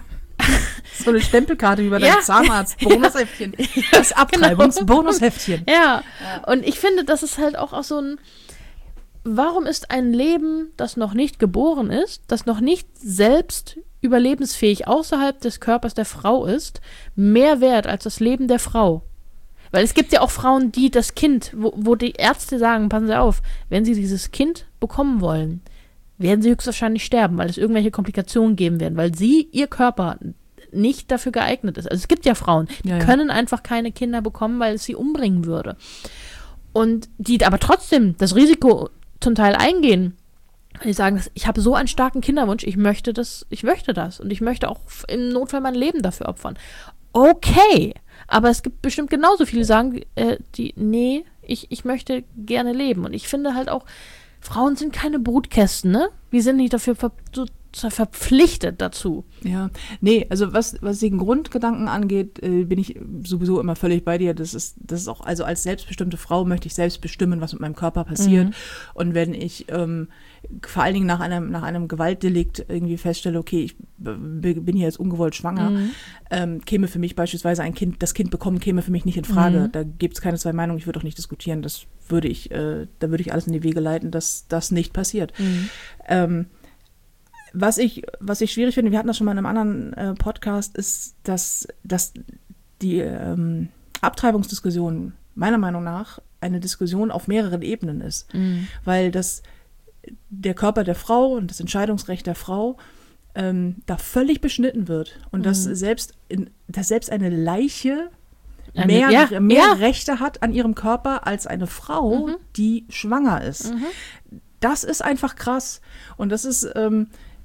so eine Stempelkarte wie bei deinem ja. Zahnarzt, Bonusheftchen. Das Abtreibungsbonusheftchen. Ja. ja, und ich finde, das ist halt auch, auch so ein, warum ist ein Leben, das noch nicht geboren ist, das noch nicht selbst überlebensfähig außerhalb des Körpers der Frau ist, mehr wert als das Leben der Frau? Weil es gibt ja auch Frauen, die das Kind, wo, wo die Ärzte sagen, passen Sie auf, wenn Sie dieses Kind bekommen wollen, werden Sie höchstwahrscheinlich sterben, weil es irgendwelche Komplikationen geben werden, weil sie, ihr Körper nicht dafür geeignet ist. Also es gibt ja Frauen, die ja, ja. können einfach keine Kinder bekommen, weil es sie umbringen würde. Und die aber trotzdem das Risiko zum Teil eingehen, die sagen, ich habe so einen starken Kinderwunsch, ich möchte das, ich möchte das und ich möchte auch im Notfall mein Leben dafür opfern. Okay, aber es gibt bestimmt genauso viele, die sagen, äh, die, nee, ich, ich möchte gerne leben. Und ich finde halt auch, Frauen sind keine Brutkästen, ne? Wir sind nicht dafür ver- so verpflichtet dazu. Ja, nee, also was, was den Grundgedanken angeht, äh, bin ich sowieso immer völlig bei dir. Das ist, das ist auch, also als selbstbestimmte Frau möchte ich selbst bestimmen, was mit meinem Körper passiert. Mhm. Und wenn ich ähm, vor allen Dingen nach einem, nach einem Gewaltdelikt irgendwie feststelle, okay, ich b- bin hier jetzt ungewollt schwanger, mhm. ähm, käme für mich beispielsweise ein Kind, das Kind bekommen, käme für mich nicht in Frage. Mhm. Da gibt es keine zwei Meinungen, ich würde auch nicht diskutieren. Das würde ich, äh, da würde ich alles in die Wege leiten, dass das nicht passiert. Mhm. Ähm, Was ich, was ich schwierig finde, wir hatten das schon mal in einem anderen äh, Podcast, ist, dass, dass die ähm, Abtreibungsdiskussion meiner Meinung nach eine Diskussion auf mehreren Ebenen ist. Mhm. Weil das, der Körper der Frau und das Entscheidungsrecht der Frau ähm, da völlig beschnitten wird. Und mhm. dass, selbst in, dass selbst eine Leiche eine, mehr, ja, mehr ja. Rechte hat an ihrem Körper als eine Frau, mhm. die schwanger ist. Mhm. Das ist einfach krass. Und das ist... Ähm,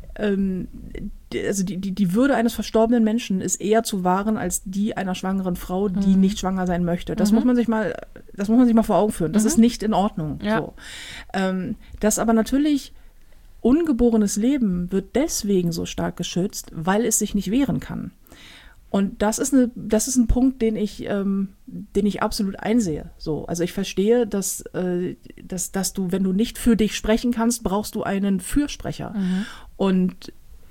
also die, die, die Würde eines verstorbenen Menschen ist eher zu wahren als die einer schwangeren Frau, die mhm. nicht schwanger sein möchte. Das mhm. muss man sich mal, das muss man sich mal vor Augen führen. Das mhm. ist nicht in Ordnung. Ja. So. Ähm, das aber natürlich ungeborenes Leben wird deswegen so stark geschützt, weil es sich nicht wehren kann. Und das ist eine, das ist ein Punkt, den ich, ähm, den ich absolut einsehe. So, also ich verstehe, dass, äh, dass, dass du, wenn du nicht für dich sprechen kannst, brauchst du einen Fürsprecher. Mhm. Und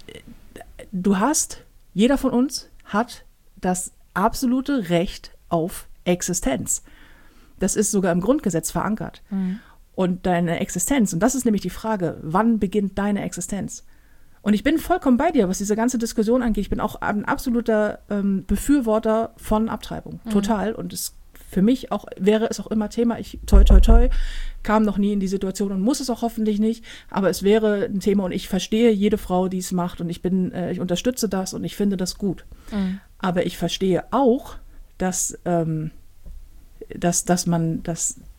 du hast, jeder von uns hat das absolute Recht auf Existenz. Das ist sogar im Grundgesetz verankert. Mhm. Und deine Existenz, und das ist nämlich die Frage, wann beginnt deine Existenz? Und ich bin vollkommen bei dir, was diese ganze Diskussion angeht. Ich bin auch ein absoluter ähm, Befürworter von Abtreibung. Mhm. Total. Und es für mich auch wäre es auch immer Thema. Ich, toi, toi, toi, kam noch nie in die Situation und muss es auch hoffentlich nicht. Aber es wäre ein Thema und ich verstehe jede Frau, die es macht. Und ich bin, äh, ich unterstütze das und ich finde das gut. Mhm. Aber ich verstehe auch, dass, ähm, dass, dass man, dass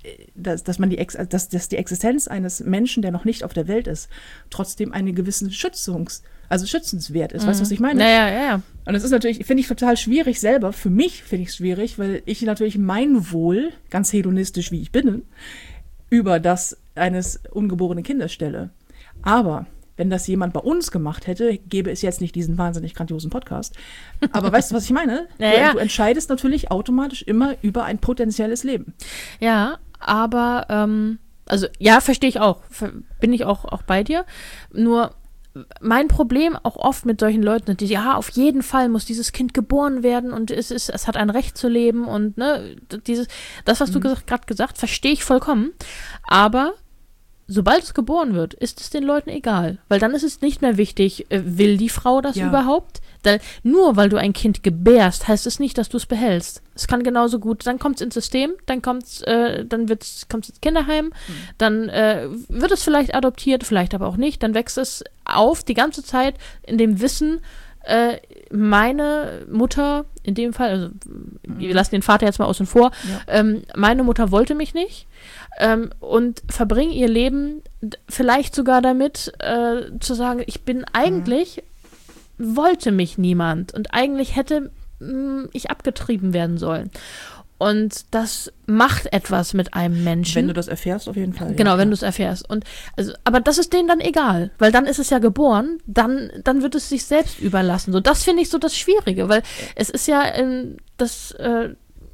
dass, dass man die Ex, dass, dass die Existenz eines Menschen, der noch nicht auf der Welt ist, trotzdem einen gewissen Schützungs, also schützenswert ist. Mhm. Weißt du, was ich meine? Ja, ja, ja. Und das ist natürlich, finde ich total schwierig selber. Für mich finde ich es schwierig, weil ich natürlich mein Wohl, ganz hedonistisch wie ich bin, über das eines ungeborenen Kindes stelle. Aber wenn das jemand bei uns gemacht hätte, gäbe es jetzt nicht diesen wahnsinnig grandiosen Podcast. Aber weißt du, was ich meine? Ja, du, ja. du entscheidest natürlich automatisch immer über ein potenzielles Leben. Ja, aber, ähm, also ja, verstehe ich auch. Ver- Bin ich auch, auch bei dir. Nur mein Problem auch oft mit solchen Leuten, die, ja, auf jeden Fall muss dieses Kind geboren werden und es ist, es hat ein Recht zu leben und ne, dieses, das, was du Mhm. gerade gesagt, verstehe ich vollkommen. Aber sobald es geboren wird, ist es den Leuten egal. Weil dann ist es nicht mehr wichtig, äh, will die Frau das Ja. überhaupt? Da, nur weil du ein Kind gebärst, heißt es nicht, dass du es behältst. Es kann genauso gut, dann kommt es ins System, dann kommt's, äh, dann wird's, kommt's ins Kinderheim, dann äh, wird es vielleicht adoptiert, vielleicht aber auch nicht, dann wächst es auf die ganze Zeit in dem Wissen, äh, meine Mutter, in dem Fall, also wir lassen den Vater jetzt mal außen vor, Ja. ähm, meine Mutter wollte mich nicht, ähm, und verbringe ihr Leben d- vielleicht sogar damit, äh, zu sagen, ich bin eigentlich, wollte mich niemand und eigentlich hätte mh, ich abgetrieben werden sollen. Und das macht etwas mit einem Menschen. Wenn du das erfährst, auf jeden Fall. Genau, ja. wenn du es erfährst. Und also, aber das ist denen dann egal, weil dann ist es ja geboren, dann, dann wird es sich selbst überlassen. So, das finde ich so das Schwierige, weil es ist ja ähm, das äh,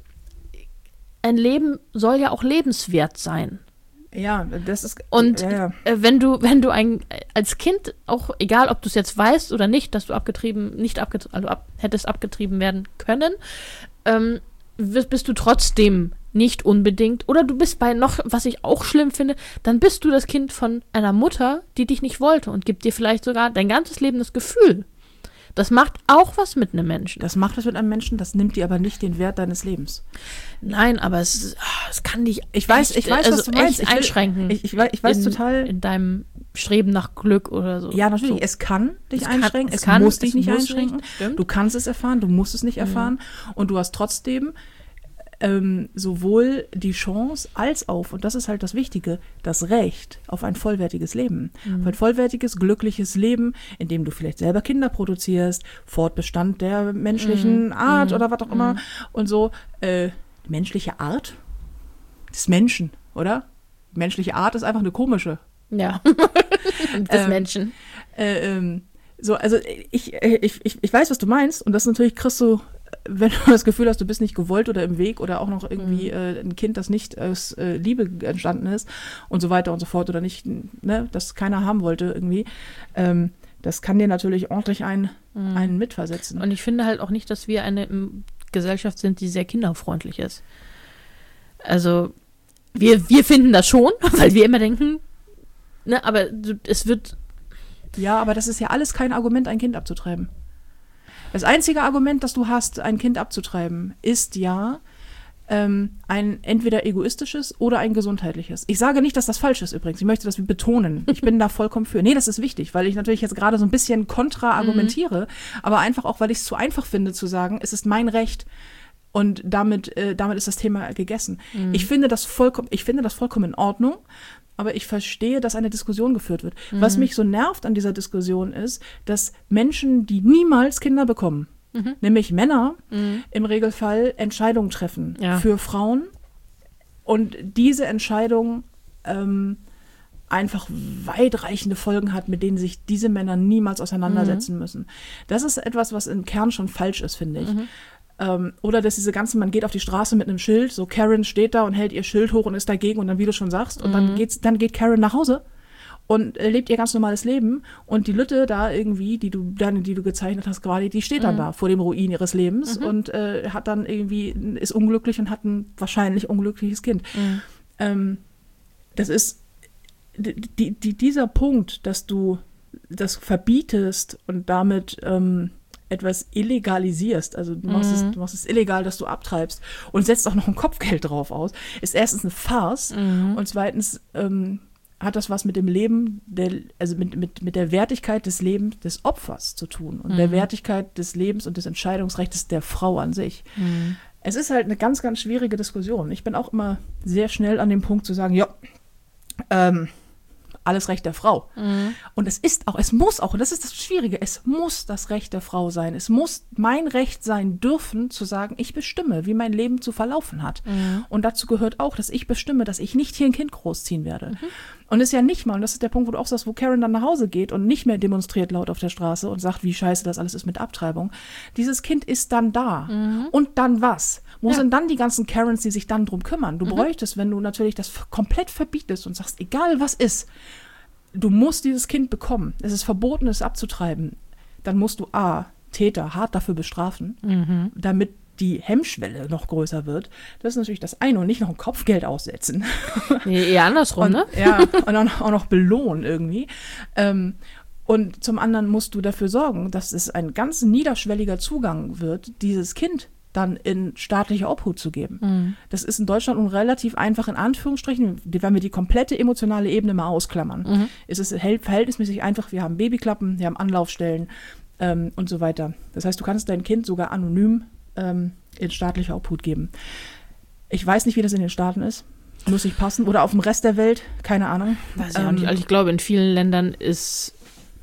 ein Leben soll ja auch lebenswert sein. Ja, das ist. Und ja, ja. äh, wenn du, wenn du ein als Kind, auch egal ob du es jetzt weißt oder nicht, dass du abgetrieben, nicht abgetrieben, also ab, hättest abgetrieben werden können, ähm, wirst- bist du trotzdem nicht unbedingt, oder du bist bei noch, was ich auch schlimm finde, dann bist du das Kind von einer Mutter, die dich nicht wollte und gibt dir vielleicht sogar dein ganzes Leben das Gefühl. Das macht auch was mit einem Menschen. Das macht was mit einem Menschen, das nimmt dir aber nicht den Wert deines Lebens. Nein, aber es, ah, es kann dich Ich weiß, echt, ich weiß, also was du meinst. echt Ich will- einschränken. Ich, ich, weiß- ich weiß in, total. in deinem Streben nach Glück oder so. Ja, natürlich. So. Es kann dich Es kann- einschränken. es Es, kann, muss dich es nicht muss einschränken. nicht, stimmt. Du kannst es erfahren, du musst es nicht erfahren. Und du hast trotzdem ähm, sowohl die Chance als auch, und das ist halt das Wichtige, das Recht auf ein vollwertiges Leben. Auf ein vollwertiges, glückliches Leben, in dem du vielleicht selber Kinder produzierst, Fortbestand der menschlichen Art oder was auch immer. Und so, äh, menschliche Art? Des Menschen, oder? Menschliche Art ist einfach eine komische. Ja. Des Ähm, Menschen. Äh, ähm, so, also ich, ich, ich, ich weiß, was du meinst. Und das natürlich kriegst du, wenn du das Gefühl hast, du bist nicht gewollt oder im Weg oder auch noch irgendwie äh, ein Kind, das nicht aus äh, Liebe entstanden ist und so weiter und so fort oder nicht, ne, das keiner haben wollte irgendwie. Ähm, das kann dir natürlich ordentlich einen, einen mitversetzen. Und ich finde halt auch nicht, dass wir eine ähm, Gesellschaft sind, die sehr kinderfreundlich ist. Also, wir, wir finden das schon, weil wir immer denken, ne, aber du- es wird, Ja, aber das ist ja alles kein Argument, ein Kind abzutreiben. Das einzige Argument, das du hast, ein Kind abzutreiben, ist ja ähm, ein entweder egoistisches oder ein gesundheitliches. Ich sage nicht, dass das falsch ist übrigens. Ich möchte das betonen. Ich bin da vollkommen für. Nee, das ist wichtig, weil ich natürlich jetzt gerade so ein bisschen kontra argumentiere, aber einfach auch, weil ich es zu einfach finde zu sagen, es ist mein Recht. Und damit, äh, damit ist das Thema gegessen. Ich finde das vollkommen, ich finde das vollkommen in Ordnung, aber ich verstehe, dass eine Diskussion geführt wird. Was mich so nervt an dieser Diskussion ist, dass Menschen, die niemals Kinder bekommen, nämlich Männer, im Regelfall Entscheidungen treffen Ja. für Frauen und diese Entscheidung ähm, einfach weitreichende Folgen hat, mit denen sich diese Männer niemals auseinandersetzen müssen. Das ist etwas, was im Kern schon falsch ist, finde ich. Ähm, oder dass diese ganze, man geht auf die Straße mit einem Schild, so Karen steht da und hält ihr Schild hoch und ist dagegen und dann, wie du schon sagst, und dann geht's, dann geht Karen nach Hause und äh, lebt ihr ganz normales Leben und die Lütte da irgendwie, die du dann, die du gezeichnet hast gerade, die steht dann da vor dem Ruin ihres Lebens und äh, hat dann irgendwie, ist unglücklich und hat ein wahrscheinlich unglückliches Kind. Ähm, das ist die, die, dieser Punkt, dass du das verbietest und damit ähm, etwas illegalisierst, also du machst, es, du machst es illegal, dass du abtreibst und setzt auch noch ein Kopfgeld drauf aus, ist erstens eine Farce und zweitens ähm, hat das was mit dem Leben, der, also mit, mit, mit der Wertigkeit des Lebens des Opfers zu tun und der Wertigkeit des Lebens und des Entscheidungsrechts der Frau an sich. es ist halt eine ganz, ganz schwierige Diskussion. Ich bin auch immer sehr schnell an dem Punkt zu sagen, ja, ähm, alles Recht der Frau. Mhm. Und es ist auch, es muss auch, und das ist das Schwierige, es muss das Recht der Frau sein. Es muss mein Recht sein dürfen, zu sagen, ich bestimme, wie mein Leben zu verlaufen hat. Mhm. Und dazu gehört auch, dass ich bestimme, dass ich nicht hier ein Kind großziehen werde. Mhm. Und es ist ja nicht mal, und das ist der Punkt, wo du auch sagst, wo Karen dann nach Hause geht und nicht mehr demonstriert laut auf der Straße und sagt, wie scheiße das alles ist mit Abtreibung. Dieses Kind ist dann da. Mhm. Und dann was? Wo ja. sind dann die ganzen Karens, die sich dann drum kümmern? Du mhm. bräuchtest, wenn du natürlich das komplett verbietest und sagst, egal was ist, du musst dieses Kind bekommen. Es ist verboten, es abzutreiben. Dann musst du A, Täter hart dafür bestrafen, mhm. damit die Hemmschwelle noch größer wird. Das ist natürlich das eine und nicht noch ein Kopfgeld aussetzen. Nee, eher andersrum, und, ne? Ja, und dann auch noch belohnen irgendwie. Ähm, und zum anderen musst du dafür sorgen, dass es ein ganz niederschwelliger Zugang wird, dieses Kind dann in staatliche Obhut zu geben. Mhm. Das ist in Deutschland nun relativ einfach, in Anführungsstrichen, wenn wir die komplette emotionale Ebene mal ausklammern. Mhm. Es ist verhältnismäßig einfach, wir haben Babyklappen, wir haben Anlaufstellen ähm, und so weiter. Das heißt, du kannst dein Kind sogar anonym ähm, in staatliche Obhut geben. Ich weiß nicht, wie das in den Staaten ist. Muss nicht passen. Oder auf dem Rest der Welt, keine Ahnung. Weiß ich ähm, auch nicht. Also ich glaube, in vielen Ländern ist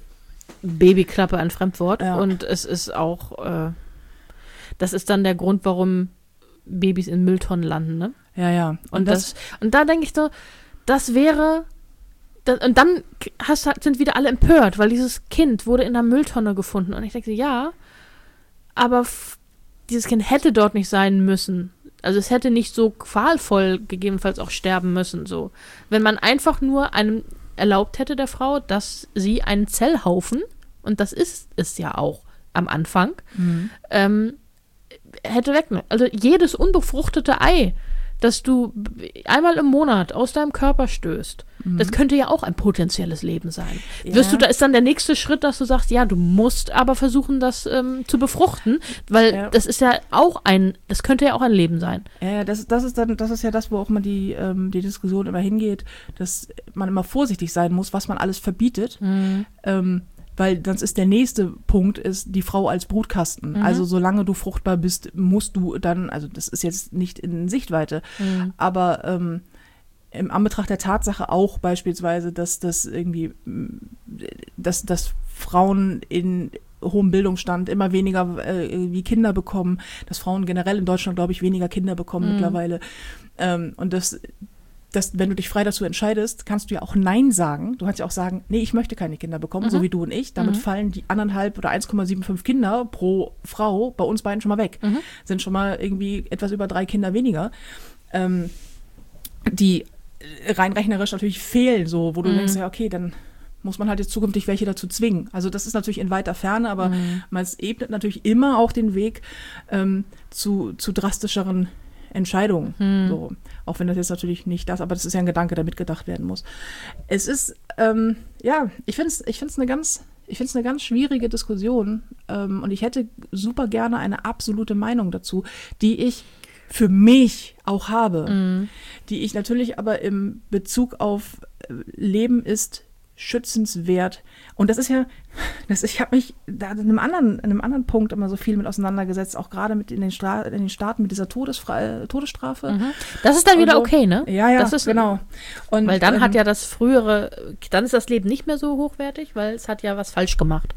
Babyklappe ein Fremdwort. Ja. Und es ist auch äh, das ist dann der Grund, warum Babys in Mülltonnen landen, ne? Ja, ja. Und, und das, das und da denke ich so, das wäre, das, und dann hast, sind wieder alle empört, weil dieses Kind wurde in der Mülltonne gefunden. Und ich denke, ja, aber f- dieses Kind hätte dort nicht sein müssen. Also es hätte nicht so qualvoll gegebenenfalls auch sterben müssen, so. Wenn man einfach nur einem erlaubt hätte, der Frau, dass sie einen Zellhaufen, und das ist es ja auch am Anfang, mhm. ähm, hätte weg. Also jedes unbefruchtete Ei, das du einmal im Monat aus deinem Körper stößt, mhm. das könnte ja auch ein potenzielles Leben sein. Ja. Wirst du, da ist dann der nächste Schritt, dass du sagst, ja, du musst aber versuchen, das ähm, zu befruchten, weil ja. das ist ja auch ein, das könnte ja auch ein Leben sein. Ja, das, das ist dann, das ist ja das, wo auch immer die, ähm, die Diskussion immer hingeht, dass man immer vorsichtig sein muss, was man alles verbietet. Mhm. Ähm, Weil sonst ist der nächste Punkt, ist die Frau als Brutkasten. Mhm. Also solange du fruchtbar bist, musst du dann, also das ist jetzt nicht in Sichtweite, mhm. aber ähm, im Anbetracht der Tatsache auch beispielsweise, dass das irgendwie, dass, dass Frauen in hohem Bildungsstand immer weniger äh, wie Kinder bekommen, dass Frauen generell in Deutschland, glaube ich, weniger Kinder bekommen mhm. mittlerweile. Ähm, und das dass, wenn du dich frei dazu entscheidest, kannst du ja auch Nein sagen. Du kannst ja auch sagen, nee, ich möchte keine Kinder bekommen, mhm. so wie du und ich. Damit mhm. fallen die anderthalb oder eins Komma fünfundsiebzig Kinder pro Frau bei uns beiden schon mal weg. Mhm. Sind schon mal irgendwie etwas über drei Kinder weniger, ähm, die rein rechnerisch natürlich fehlen, so, wo du mhm. denkst, ja, okay, dann muss man halt jetzt zukünftig welche dazu zwingen. Also das ist natürlich in weiter Ferne, aber mhm. man ebnet natürlich immer auch den Weg ähm, zu, zu drastischeren Entscheidungen. Hm. So. Auch wenn das jetzt natürlich nicht das, aber das ist ja ein Gedanke, der mitgedacht werden muss. Es ist, ähm, ja, ich finde es ich find's eine ganz, ich finde es eine ganz schwierige Diskussion ähm, und ich hätte super gerne eine absolute Meinung dazu, die ich für mich auch habe, hm. die ich natürlich aber im Bezug auf Leben ist schützenswert. Und das ist ja, das, ich habe mich da in einem anderen, in einem anderen Punkt immer so viel mit auseinandergesetzt, auch gerade mit in den, Stra- in den Staaten mit dieser Todesfra- Todesstrafe. Mhm. Das ist dann wieder so. Okay, ne? Ja, ja, das ist, genau. Und, weil dann ähm, hat ja das frühere, dann ist das Leben nicht mehr so hochwertig, weil es hat ja was falsch gemacht.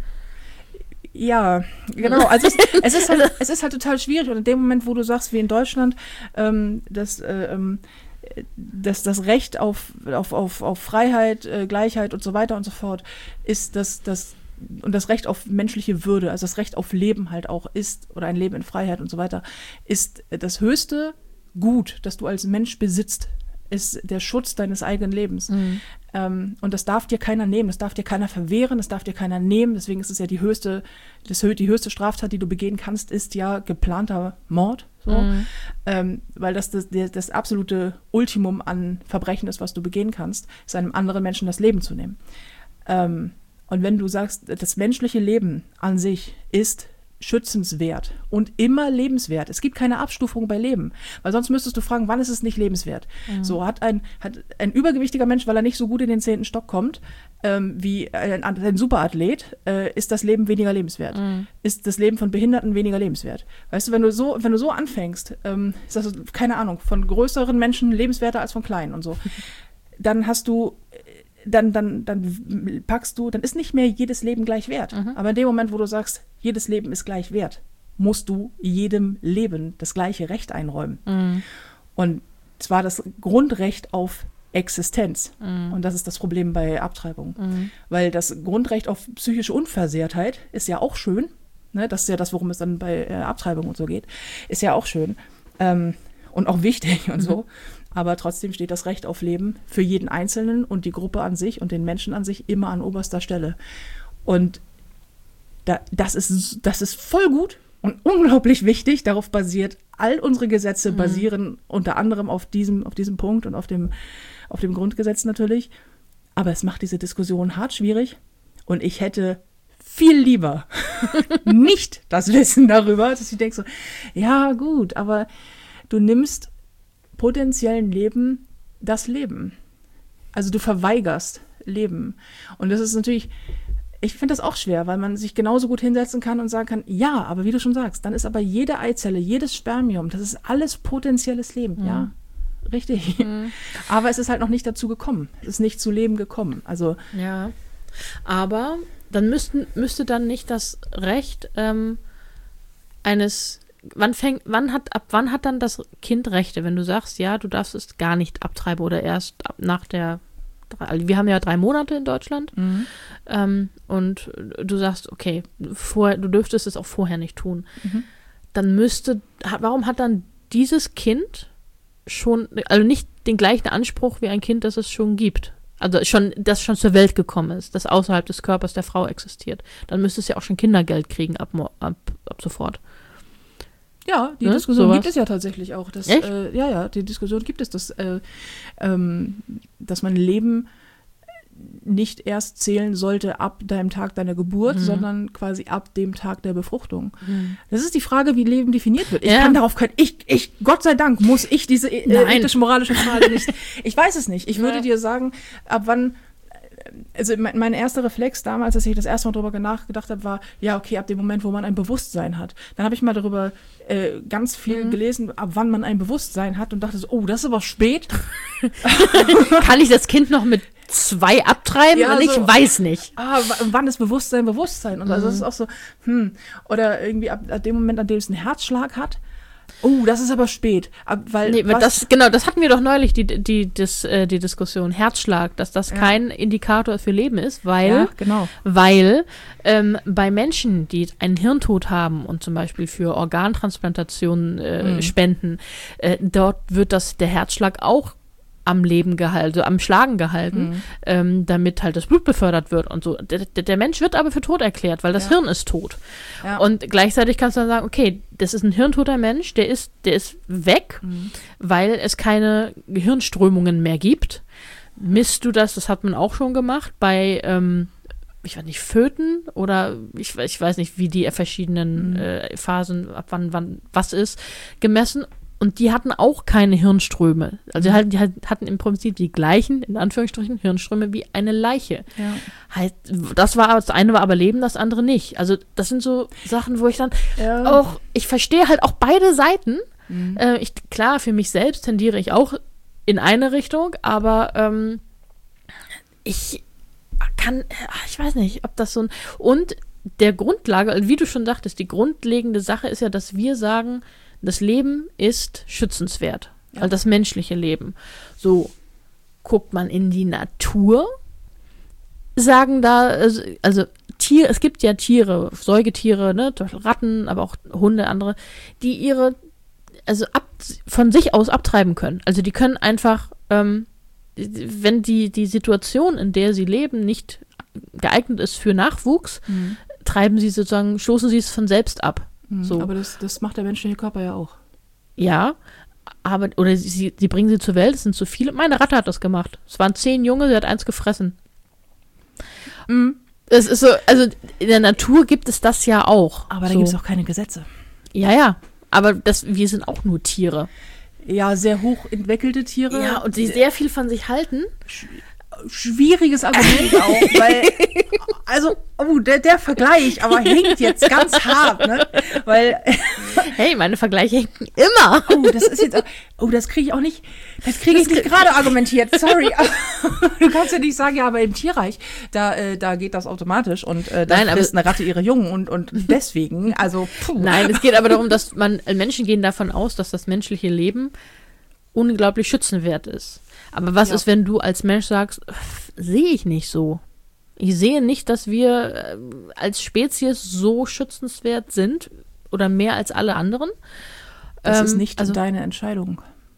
Ja, genau. Also es, es, ist halt, es ist halt total schwierig. Und in dem Moment, wo du sagst, wie in Deutschland, ähm, dass äh, ähm, dass das Recht auf, auf, auf, auf Freiheit, äh, Gleichheit und so weiter und so fort ist, dass das und das Recht auf menschliche Würde, also das Recht auf Leben halt auch ist, oder ein Leben in Freiheit und so weiter, ist das höchste Gut, das du als Mensch besitzt, ist der Schutz deines eigenen Lebens. Mhm. Ähm, und das darf dir keiner nehmen, das darf dir keiner verwehren, das darf dir keiner nehmen. Deswegen ist es ja die höchste, das, die höchste Straftat, die du begehen kannst, ist ja geplanter Mord. So. Mhm. Ähm, weil das das, das das absolute Ultimum an Verbrechen ist, was du begehen kannst, ist einem anderen Menschen das Leben zu nehmen. Ähm, und wenn du sagst, das menschliche Leben an sich ist schützenswert und immer lebenswert. Es gibt keine Abstufung bei Leben, weil sonst müsstest du fragen, wann ist es nicht lebenswert? Mhm. So hat ein, hat ein übergewichtiger Mensch, weil er nicht so gut in den zehnten Stock kommt, ähm, wie ein, ein Superathlet, äh, ist das Leben weniger lebenswert. Mhm. Ist das Leben von Behinderten weniger lebenswert. Weißt du, wenn du so, wenn du so anfängst, ähm, ist das, keine Ahnung, von größeren Menschen lebenswerter als von kleinen und so, dann hast du Dann, dann, dann packst du, dann ist nicht mehr jedes Leben gleich wert. Mhm. Aber in dem Moment, wo du sagst, jedes Leben ist gleich wert, musst du jedem Leben das gleiche Recht einräumen. Mhm. Und zwar das Grundrecht auf Existenz. Mhm. Und das ist das Problem bei Abtreibung. Mhm. Weil das Grundrecht auf psychische Unversehrtheit ist ja auch schön. Ne? Das ist ja das, worum es dann bei äh, Abtreibung und so geht. Ist ja auch schön. Ähm, und auch wichtig und mhm. so. Aber trotzdem steht das Recht auf Leben für jeden Einzelnen und die Gruppe an sich und den Menschen an sich immer an oberster Stelle. Und da, das ist, das ist voll gut und unglaublich wichtig. Darauf basiert, all unsere Gesetze mhm. basieren unter anderem auf diesem, auf diesem Punkt und auf dem, auf dem Grundgesetz natürlich. Aber es macht diese Diskussion hart schwierig. Und ich hätte viel lieber nicht das Wissen darüber, dass ich denke so, ja gut, aber du nimmst potenziellen Leben das Leben. Also du verweigerst Leben. Und das ist natürlich, ich finde das auch schwer, weil man sich genauso gut hinsetzen kann und sagen kann, ja, aber wie du schon sagst, dann ist aber jede Eizelle, jedes Spermium, das ist alles potenzielles Leben, mhm. ja, richtig. Mhm. Aber es ist halt noch nicht dazu gekommen. Es ist nicht zu Leben gekommen. Also ja, aber dann müssten, müsste dann nicht das Recht ähm, eines Wann fängt, wann hat, ab wann hat dann das Kind Rechte, wenn du sagst, ja, du darfst es gar nicht abtreiben oder erst ab nach der, also wir haben ja drei Monate in Deutschland mhm. ähm, und du sagst, okay, vorher, du dürftest es auch vorher nicht tun. Mhm. Dann müsste, warum hat dann dieses Kind schon, also nicht den gleichen Anspruch wie ein Kind, das es schon gibt? Also schon, das schon zur Welt gekommen ist, das außerhalb des Körpers der Frau existiert. Dann müsste es ja auch schon Kindergeld kriegen ab, ab, ab sofort. Ja, die ne? Diskussion Sowas. gibt es ja tatsächlich auch. Dass, Echt? Äh, ja, ja, die Diskussion gibt es, dass, äh, ähm, dass man Leben nicht erst zählen sollte ab deinem Tag deiner Geburt, mhm. sondern quasi ab dem Tag der Befruchtung. Mhm. Das ist die Frage, wie Leben definiert wird. Ich ja. kann darauf kein, ich, ich, Gott sei Dank, muss ich diese äh, ethisch-moralische Frage nicht, ich weiß es nicht. Ich würde ja. dir sagen, ab wann, also mein, mein erster Reflex damals, als ich das erste Mal darüber nachgedacht habe, war, ja, okay, ab dem Moment, wo man ein Bewusstsein hat. Dann habe ich mal darüber äh, ganz viel mhm. gelesen, ab wann man ein Bewusstsein hat und dachte so, oh, das ist aber spät. Kann ich das Kind noch mit zwei abtreiben? Ja, und ich so, weiß nicht. Ah, w- wann ist Bewusstsein Bewusstsein? Und mhm. also das ist auch so, hm, oder irgendwie ab, ab dem Moment, an dem es einen Herzschlag hat, oh, das ist aber spät. Ab, weil nee, das, genau, das hatten wir doch neulich, die, die, das, äh, die Diskussion, Herzschlag, dass das ja. kein Indikator für Leben ist, weil, ja, genau. weil ähm, bei Menschen, die einen Hirntod haben und zum Beispiel für Organtransplantationen äh, mhm. spenden, äh, dort wird das, der Herzschlag auch am Leben gehalten, also am Schlagen gehalten, mhm. ähm, damit halt das Blut befördert wird und so. Der, der Mensch wird aber für tot erklärt, weil das ja. Hirn ist tot. Ja. Und gleichzeitig kannst du dann sagen, okay, das ist ein hirntoter Mensch, der ist, der ist weg, mhm. weil es keine Gehirnströmungen mehr gibt. Misst du das, das hat man auch schon gemacht, bei, ähm, ich weiß nicht, Föten oder ich, ich weiß nicht, wie die verschiedenen mhm. äh, Phasen, ab wann, wann was ist, gemessen. Und die hatten auch keine Hirnströme. Also die, die hatten im Prinzip die gleichen, in Anführungsstrichen, Hirnströme wie eine Leiche. Ja. Halt, das war, das eine war aber Leben, das andere nicht. Also das sind so Sachen, wo ich dann ja. auch, ich verstehe halt auch beide Seiten. Mhm. Äh, ich, klar, für mich selbst tendiere ich auch in eine Richtung, aber ähm, ich kann, ich weiß nicht, ob das so ein, und der Grundlage, wie du schon sagtest, die grundlegende Sache ist ja, dass wir sagen, das Leben ist schützenswert, ja. also das menschliche Leben. So, guckt man in die Natur, sagen da, also, also Tier, es gibt ja Tiere, Säugetiere, ne, zum Beispiel Ratten, aber auch Hunde, andere, die ihre, also ab, von sich aus abtreiben können. Also die können einfach, ähm, wenn die, die Situation, in der sie leben, nicht geeignet ist für Nachwuchs, mhm. treiben sie sozusagen, stoßen sie es von selbst ab. So. Aber das, das macht der menschliche Körper ja auch. Ja, aber, oder sie, sie bringen sie zur Welt, es sind zu viele. Meine Ratte hat das gemacht. Es waren zehn Junge, sie hat eins gefressen. Mhm. Es ist so, also in der Natur gibt es das ja auch. Aber da so. gibt es auch keine Gesetze. Ja, ja. Aber das, wir sind auch nur Tiere. Ja, sehr hoch entwickelte Tiere. Ja, und die sehr viel von sich halten. Schwieriges Argument auch, weil, also, oh, der, der Vergleich, aber hinkt jetzt ganz hart, ne? Weil, hey, meine Vergleiche hinken immer. oh, das ist jetzt, oh, das kriege ich auch nicht, das kriege ich nicht gerade argumentiert, sorry. Du kannst ja nicht sagen, ja, aber im Tierreich, da, äh, da geht das automatisch und äh, da Nein, frisst eine Ratte ihre Jungen und, und deswegen, also, puh. Nein, es geht aber darum, dass man, Menschen gehen davon aus, dass das menschliche Leben unglaublich schützenwert ist. Aber was Ja. ist, wenn du als Mensch sagst, sehe ich nicht so. Ich sehe nicht, dass wir äh, als Spezies so schützenswert sind oder mehr als alle anderen. Das Ähm, ist nicht also deine Entscheidung.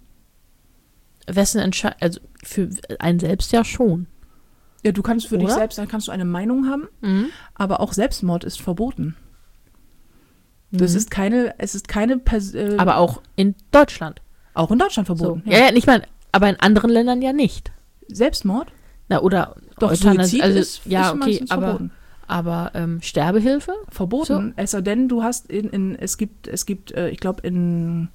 wessen Entscheidung, also für einen selbst ja schon. Ja, du kannst für dich Oder? selbst, dann kannst du eine Meinung haben, Mhm. aber auch Selbstmord ist verboten. Das Mhm. ist keine, es ist keine, Pers äh, Aber auch in Deutschland. auch in Deutschland So. verboten. Ja, ja, nicht mal, aber in anderen Ländern ja nicht. Selbstmord? Na, oder Doch, Euthanasie, Suizid also, ist, ja, ist okay, meistens aber, verboten. aber ähm, Sterbehilfe? Verboten. Es sei denn, du hast in, in es gibt, es gibt, äh, ich glaube in,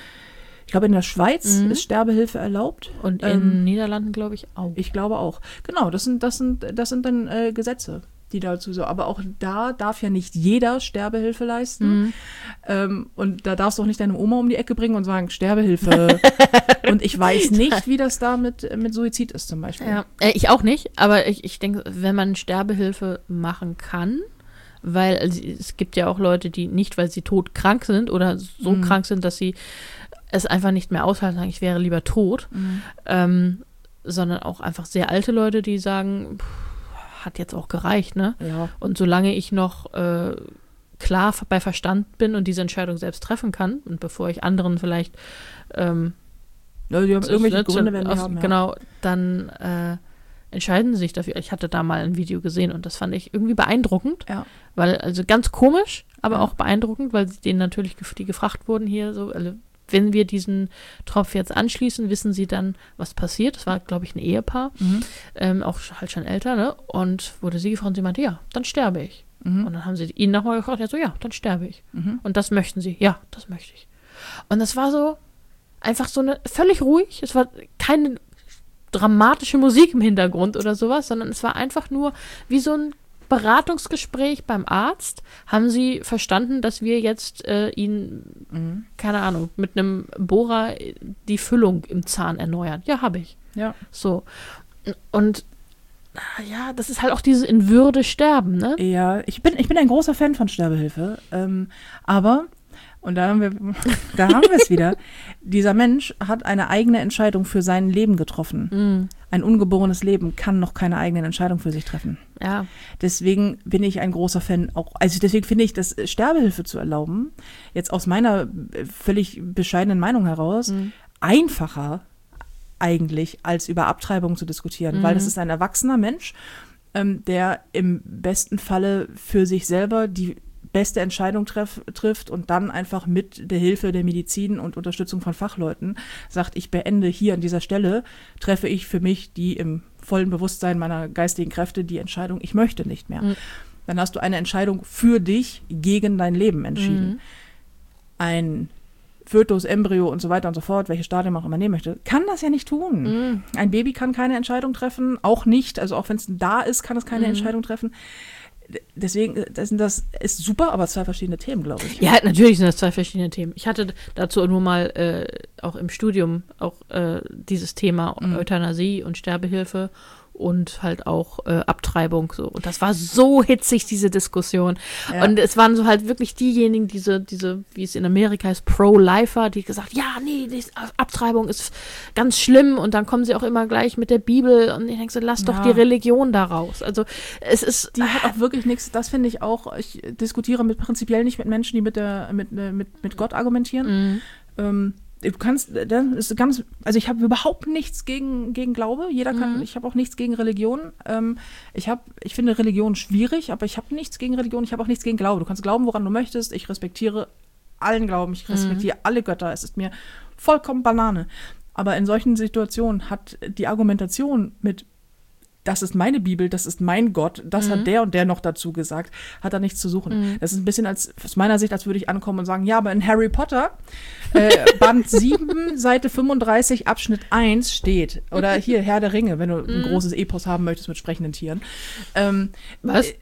ich glaube in der Schweiz Mhm. ist Sterbehilfe erlaubt. Und in Ähm, Niederlanden, glaube ich, auch. Ich glaube auch. Genau, das sind, das sind, das sind dann äh, Gesetze, die dazu so. Aber auch da darf ja nicht jeder Sterbehilfe leisten. Mhm. Ähm, und da darfst du auch nicht deine Oma um die Ecke bringen und sagen, Sterbehilfe. Und ich weiß nicht, wie das da mit, mit Suizid ist zum Beispiel. Ja, äh, ich auch nicht, aber ich, ich denke, wenn man Sterbehilfe machen kann, weil also, es gibt ja auch Leute, die nicht, weil sie todkrank sind oder so Mhm. krank sind, dass sie es einfach nicht mehr aushalten, sagen, ich wäre lieber tot, Mhm. ähm, sondern auch einfach sehr alte Leute, die sagen, pff, hat jetzt auch gereicht, ne? Ja. Und solange ich noch äh, klar bei Verstand bin und diese Entscheidung selbst treffen kann und bevor ich anderen vielleicht ähm, Ja, die haben irgendwelche ne, Gründe, wenn die aus, haben. Ja. genau, dann äh, entscheiden sie sich dafür. Ich hatte da mal ein Video gesehen und das fand ich irgendwie beeindruckend, Ja. weil, also ganz komisch, aber Ja. auch beeindruckend, weil sie denen natürlich, gef- die gefragt wurden hier so, also, wenn wir diesen Tropf jetzt anschließen, wissen sie dann, was passiert. Das war, glaube ich, ein Ehepaar, Mhm. ähm, auch halt schon älter, ne? Und wurde sie gefragt und sie meinte, ja, dann sterbe ich. Mhm. Und dann haben sie ihn nochmal gefragt, ja, so, ja, dann sterbe ich. Mhm. Und das möchten sie, ja, das möchte ich. Und das war so, einfach so eine, völlig ruhig. Es war keine dramatische Musik im Hintergrund oder sowas, sondern es war einfach nur wie so ein Beratungsgespräch beim Arzt. Haben sie verstanden, dass wir jetzt äh, ihnen, Mhm. keine Ahnung, mit einem Bohrer die Füllung im Zahn erneuern? Ja, habe ich. Ja. So. Und ah, ja, das ist halt auch dieses in Würde sterben, ne? Ja, ich bin, ich bin ein großer Fan von Sterbehilfe. Ähm, aber, und da haben wir, da haben wir es wieder, dieser Mensch hat eine eigene Entscheidung für sein Leben getroffen. Mm, Ein ungeborenes Leben kann noch keine eigenen Entscheidungen für sich treffen. ja. Deswegen bin ich ein großer Fan auch, also deswegen finde ich, dass Sterbehilfe zu erlauben, jetzt aus meiner äh, völlig bescheidenen Meinung heraus, Mhm. einfacher eigentlich, als über Abtreibung zu diskutieren, Mhm. weil das ist ein erwachsener Mensch, ähm, der im besten Falle für sich selber die beste Entscheidung treff, trifft und dann einfach mit der Hilfe der Medizin und Unterstützung von Fachleuten sagt, ich beende hier an dieser Stelle, treffe ich für mich die im vollen Bewusstsein meiner geistigen Kräfte die Entscheidung, ich möchte nicht mehr. Mhm. Dann hast du eine Entscheidung für dich gegen dein Leben entschieden. Mhm. Ein Fötus, Embryo und so weiter und so fort, welche Stadium auch immer nehmen möchte, kann das ja nicht tun. Mhm. Ein Baby kann keine Entscheidung treffen, auch nicht, also auch wenn es da ist, kann es keine Mhm. Entscheidung treffen. D- Deswegen, das, das ist super, aber zwei verschiedene Themen, glaube ich. Ja, natürlich sind das zwei verschiedene Themen. Ich hatte dazu nur mal äh, auch im Studium auch äh, dieses Thema Mhm. Euthanasie und Sterbehilfe und halt auch äh, Abtreibung so. Und das war so hitzig, diese Diskussion. Ja. Und es waren so halt wirklich diejenigen, diese, diese, wie es in Amerika heißt, Pro-Lifer, die gesagt, ja, nee, die Abtreibung ist ganz schlimm und dann kommen sie auch immer gleich mit der Bibel und ich denke so, lass doch Ja. die Religion da raus. Also es ist, Die hat auch wirklich nichts, das finde ich auch, ich diskutiere mit prinzipiell nicht mit Menschen, die mit der mit, mit, mit Gott argumentieren. Mhm. Ähm, du kannst, das ist ganz, also ich habe überhaupt nichts gegen, gegen Glaube. Jeder kann, Mhm. ich habe auch nichts gegen Religion. Ähm, ich habe, ich finde Religion schwierig, aber ich habe nichts gegen Religion. Ich habe auch nichts gegen Glaube. Du kannst glauben, woran du möchtest. Ich respektiere allen Glauben. Ich respektiere alle Götter. Es ist mir vollkommen Banane. Aber in solchen Situationen hat die Argumentation mit das ist meine Bibel, das ist mein Gott, das Mhm. hat der und der noch dazu gesagt, hat da nichts zu suchen. Mhm. Das ist ein bisschen als, aus meiner Sicht, als würde ich ankommen und sagen, ja, aber in Harry Potter, äh, Band sieben, Seite fünfunddreißig, Abschnitt eins steht, oder hier, Herr der Ringe, wenn du ein Mhm. großes Epos haben möchtest mit sprechenden Tieren. Ähm, Was?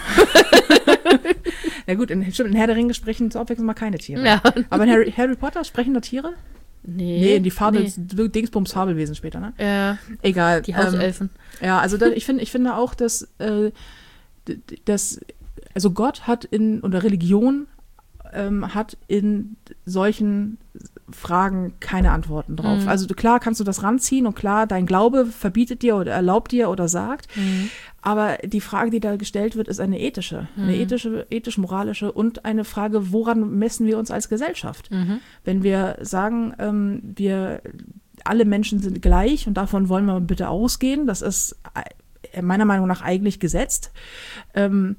Na gut, in, stimmt, in Herr der Ringe sprechen zur Abwechslung mal keine Tiere. Ja. Aber in Harry, Harry Potter sprechen da Tiere? Nee. Nee, die Fabel, Nee. Dingsbums Fabelwesen später, ne? Ja, Egal. die ähm, Hauselfen. Ja, also da, ich finde ich finde auch, dass, äh, d- d- dass also Gott hat in, oder Religion ähm, hat in solchen Fragen keine Antworten drauf. Mhm. Also du- klar kannst du das ranziehen und klar, dein Glaube verbietet dir oder erlaubt dir oder sagt, Mhm. aber die Frage, die da gestellt wird, ist eine ethische, eine Mhm. ethische, ethisch-moralische und eine Frage, woran messen wir uns als Gesellschaft? Mhm. Wenn wir sagen, ähm, wir alle Menschen sind gleich und davon wollen wir bitte ausgehen, das ist äh, meiner Meinung nach eigentlich gesetzt, ähm,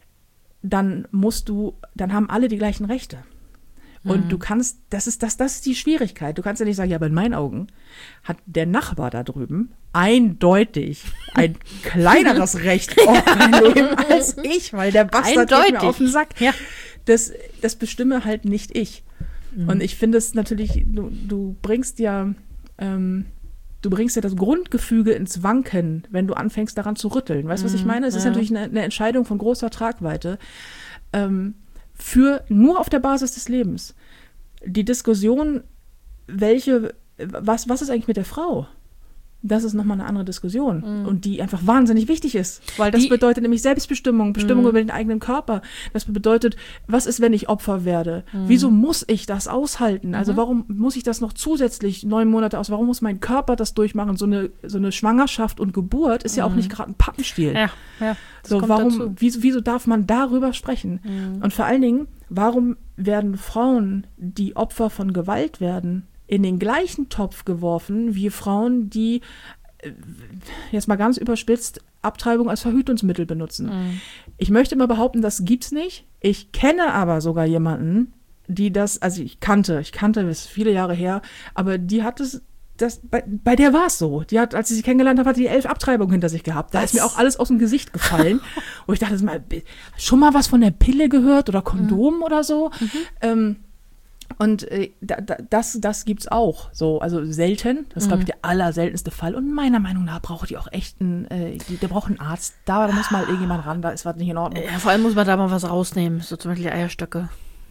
dann musst du, dann haben alle die gleichen Rechte. Und Mhm. du kannst, das ist, das, das ist die Schwierigkeit. Du kannst ja nicht sagen, ja, aber in meinen Augen hat der Nachbar da drüben eindeutig ein kleineres Recht auf mein Leben als ich, weil der Bastard geht mir Eindeutig. auf den Sack. Ja. Das, das bestimme halt nicht ich. Mhm. Und ich finde es natürlich, du, du bringst ja, ähm, du bringst ja das Grundgefüge ins Wanken, wenn du anfängst daran zu rütteln. Weißt du, was ich Mhm, meine? Es ist ja. natürlich eine, eine Entscheidung von großer Tragweite ähm, für nur auf der Basis des Lebens. Die Diskussion, welche, was, was ist eigentlich mit der Frau? Das ist nochmal eine andere Diskussion Mhm. und die einfach wahnsinnig wichtig ist, weil das Die- bedeutet nämlich Selbstbestimmung, Bestimmung Mhm. über den eigenen Körper. Das bedeutet, was ist, wenn ich Opfer werde? Mhm. Wieso muss ich das aushalten? Also Mhm. warum muss ich das noch zusätzlich neun Monate aus? Warum muss mein Körper das durchmachen? So eine, so eine Schwangerschaft und Geburt ist ja auch Mhm. nicht gerade ein Pappenstiel. Ja, ja. das so, kommt warum, dazu. wieso, wieso darf man darüber sprechen? Mhm. Und vor allen Dingen, warum werden Frauen, die Opfer von Gewalt werden, in den gleichen Topf geworfen wie Frauen, die, äh, jetzt mal ganz überspitzt, Abtreibung als Verhütungsmittel benutzen? Mhm. Ich möchte mal behaupten, das gibt's nicht. Ich kenne aber sogar jemanden, die das, also ich kannte, ich kannte, das ist viele Jahre her, aber die hat es, das, bei, bei der war es so. Die hat, als ich sie kennengelernt habe, hat die elf Abtreibungen hinter sich gehabt. Da Was? ist mir auch alles aus dem Gesicht gefallen. Wo ich dachte, das mal, schon mal was von der Pille gehört oder Kondom oder so. Mhm. Ähm, und äh, da, da, das, das gibt's auch. So, also selten. Das ist, glaube ich, der allerseltenste Fall. Und meiner Meinung nach braucht die auch echt einen, äh, die, der braucht einen Arzt. Da muss mal irgendjemand ran, da ist was nicht in Ordnung. Ja, vor allem muss man da mal was rausnehmen, so zum Beispiel Eierstöcke.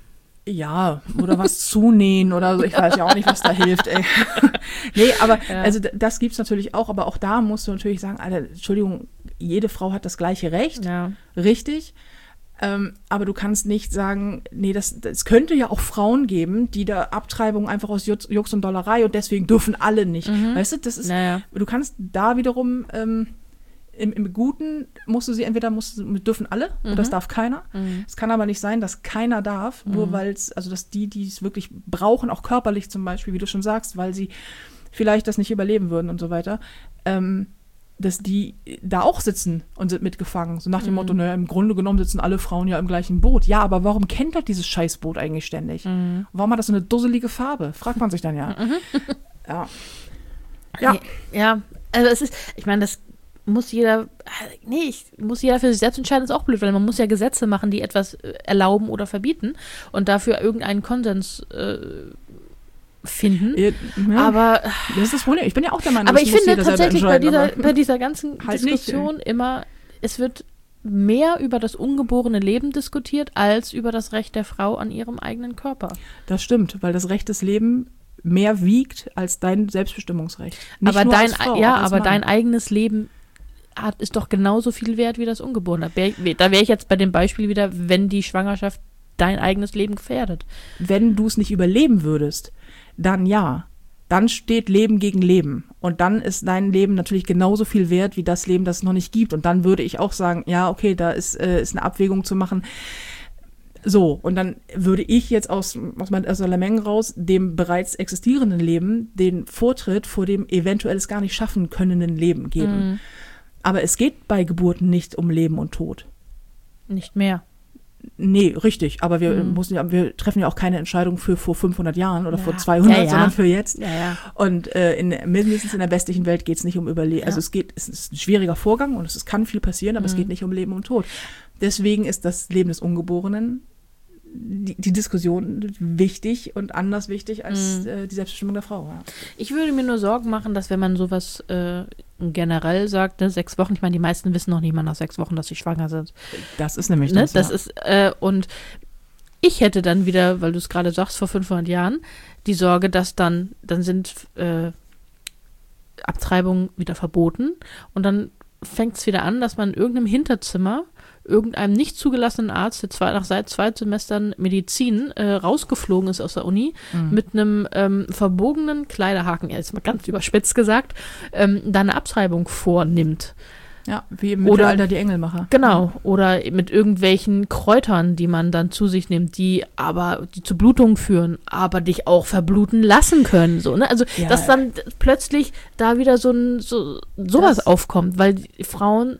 Ja, oder was zunähen oder so. Ich weiß ja auch nicht, was da hilft, ey. Nee, aber Ja. also d- das gibt's natürlich auch, aber auch da musst du natürlich sagen, Alter, Entschuldigung, jede Frau hat das gleiche Recht, Ja. richtig. Ähm, aber du kannst nicht sagen, nee, das, das könnte ja auch Frauen geben, die da Abtreibung einfach aus Jux, Jux und Dollerei und deswegen dürfen alle nicht. Mhm. Weißt du, das ist, Naja. du kannst da wiederum ähm, im, im Guten musst du sie, entweder musst, du- dürfen alle oder das Mhm. darf keiner. Mhm. Es kann aber nicht sein, dass keiner darf, nur Mhm. weil es, also dass die, die es wirklich brauchen, auch körperlich zum Beispiel, wie du schon sagst, weil sie vielleicht das nicht überleben würden und so weiter, ähm, dass die da auch sitzen und sind mitgefangen. So nach dem Mhm. Motto, naja, im Grunde genommen sitzen alle Frauen ja im gleichen Boot. Ja, aber warum kentert dieses Scheißboot eigentlich ständig? Mhm. Warum hat das so eine dusselige Farbe? Fragt man sich dann ja. Ja. Ja. Ja, also es ist, ich meine, das muss jeder, nee, ich, muss jeder für sich selbst entscheiden, ist auch blöd, weil man muss ja Gesetze machen, die etwas äh, erlauben oder verbieten und dafür irgendeinen Konsens äh, finden. Ja, Aber, das ist das Problem. Ich bin ja auch der Meinung, aber das ich muss finde jeder selber tatsächlich bei entscheiden, dieser, aber- bei dieser ganzen Halt nicht, Diskussion immer, es wird mehr über das ungeborene Leben diskutiert, als über das Recht der Frau an ihrem eigenen Körper. Das stimmt, weil das Recht des Lebens mehr wiegt als dein Selbstbestimmungsrecht. Nicht aber nur dein, als Frau, ja, auch als aber Mann. dein eigenes Leben hat, ist doch genauso viel wert wie das Ungeborene. Wär- Da wäre ich jetzt bei dem Beispiel wieder, wenn die Schwangerschaft dein eigenes Leben gefährdet. Wenn du es nicht überleben würdest, dann ja. Dann steht Leben gegen Leben. Und dann ist dein Leben natürlich genauso viel wert wie das Leben, das es noch nicht gibt. Und dann würde ich auch sagen, ja, okay, da ist, äh, ist eine Abwägung zu machen. So, und dann würde ich jetzt aus, aus meiner Lameng raus dem bereits existierenden Leben den Vortritt vor dem eventuell es gar nicht schaffen könnenden Leben geben. Mhm. Aber es geht bei Geburten nicht um Leben und Tod. Nicht mehr. Nee, richtig. Aber wir Mhm. müssen ja, wir treffen ja auch keine Entscheidung für vor fünfhundert Jahren oder Ja. vor zweihundert, Ja, ja. sondern für jetzt. Ja, ja. Und äh, in, mindestens in der westlichen Welt geht es nicht um Überleben. Ja. Also es geht, es ist ein schwieriger Vorgang und es ist, kann viel passieren, aber Mhm. es geht nicht um Leben und Tod. Deswegen ist das Leben des Ungeborenen, die, die Diskussion wichtig und anders wichtig als Mhm. äh, die Selbstbestimmung der Frau. Ja. Ich würde mir nur Sorgen machen, dass wenn man sowas äh, generell sagt, ne, sechs Wochen, ich meine, die meisten wissen noch nicht mal nach sechs Wochen, dass sie schwanger sind. Das ist nämlich Ne? das. Das ja. ist, äh, und ich hätte dann wieder, weil du es gerade sagst, vor fünfhundert Jahren, die Sorge, dass dann, dann sind äh, Abtreibungen wieder verboten und dann fängt es wieder an, dass man in irgendeinem Hinterzimmer irgendeinem nicht zugelassenen Arzt, der zwei, nach seit zwei Semestern Medizin äh, rausgeflogen ist aus der Uni, Mhm. mit einem ähm, verbogenen Kleiderhaken, ja, jetzt mal ganz überspitzt gesagt, ähm, da eine Abtreibung vornimmt. Ja, wie im Oder- Mittelalter die Engelmacher. Genau. Oder mit irgendwelchen Kräutern, die man dann zu sich nimmt, die aber die zu Blutungen führen, aber dich auch verbluten lassen können. So, ne? Also, Ja. dass dann plötzlich da wieder so ein so, sowas Das- aufkommt, weil die Frauen,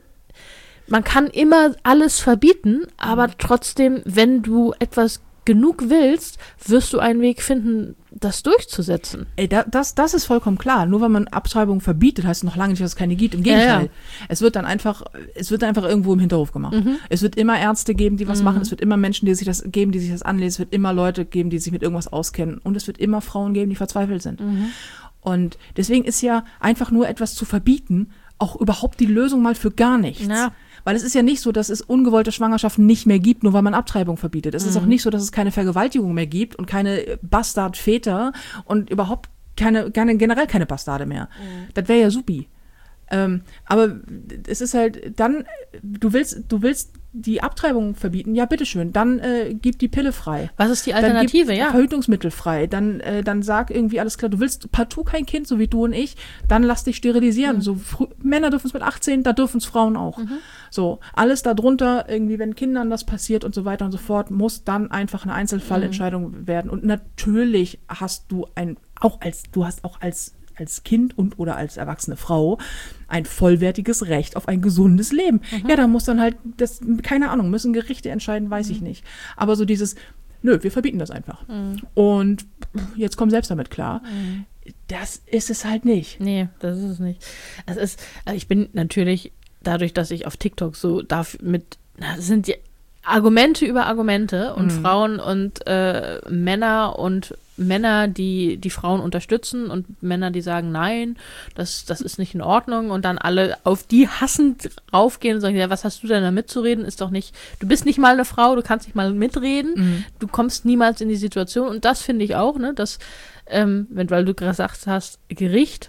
man kann immer alles verbieten, aber Mhm. trotzdem, wenn du etwas genug willst, wirst du einen Weg finden, das durchzusetzen. Ey, da, das, das ist vollkommen klar. Nur weil man Abtreibung verbietet, heißt noch lange nicht, dass es keine gibt. Im Ja, Gegenteil. ja. Es wird dann einfach, es wird einfach irgendwo im Hinterhof gemacht. Mhm. Es wird immer Ärzte geben, die was Mhm. machen. Es wird immer Menschen, die sich das geben, die sich das anlesen. Es wird immer Leute geben, die sich mit irgendwas auskennen. Und es wird immer Frauen geben, die verzweifelt sind. Mhm. Und deswegen ist ja einfach nur etwas zu verbieten auch überhaupt die Lösung mal für gar nichts. Ja. Weil es ist ja nicht so, dass es ungewollte Schwangerschaften nicht mehr gibt, nur weil man Abtreibung verbietet. Es ist Mhm. auch nicht so, dass es keine Vergewaltigung mehr gibt und keine Bastardväter und überhaupt keine, keine generell keine Bastarde mehr. Das wäre ja supi. Ähm, aber es ist halt dann, du willst, du willst die Abtreibung verbieten, ja bitteschön, dann äh, gib die Pille frei. Was ist die Dann Alternative, gib ja? Verhütungsmittel frei. Dann, äh, dann sag irgendwie, alles klar, du willst partout kein Kind, so wie du und ich, dann lass dich sterilisieren. Mhm. So früh, Männer dürfen es mit achtzehn, da dürfen es Frauen auch. Mhm. So, alles darunter, irgendwie, wenn Kindern das passiert und so weiter und so fort, muss dann einfach eine Einzelfallentscheidung werden. Und natürlich hast du ein, auch als, du hast auch als als Kind und oder als erwachsene Frau ein vollwertiges Recht auf ein gesundes Leben. Mhm. Ja, da muss dann halt, das, keine Ahnung, müssen Gerichte entscheiden, weiß ich nicht. Aber so dieses, nö, wir verbieten das einfach. Mhm. Und jetzt komm selbst damit klar. Mhm. Das ist es halt nicht. Nee, das ist es nicht. Es ist, also ich bin natürlich, dadurch, dass ich auf TikTok so darf mit, na, das sind die Argumente über Argumente und Mhm. Frauen und äh, Männer und Männer, die die Frauen unterstützen und Männer, die sagen, nein, das, das ist nicht in Ordnung und dann alle auf die hassend raufgehen und sagen, ja, was hast du denn da mitzureden? Ist doch nicht, du bist nicht mal eine Frau, du kannst nicht mal mitreden, Mhm. du kommst niemals in die Situation und das finde ich auch, ne, dass, ähm, wenn, weil du gesagt hast, Gericht,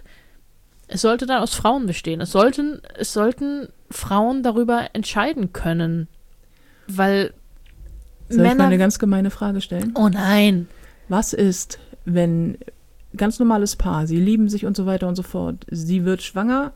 es sollte dann aus Frauen bestehen. Es sollten, es sollten Frauen darüber entscheiden können. Weil Soll ich mal Männer. eine ganz gemeine Frage stellen? Oh nein. Was ist, wenn ganz normales Paar, sie lieben sich und so weiter und so fort, sie wird schwanger,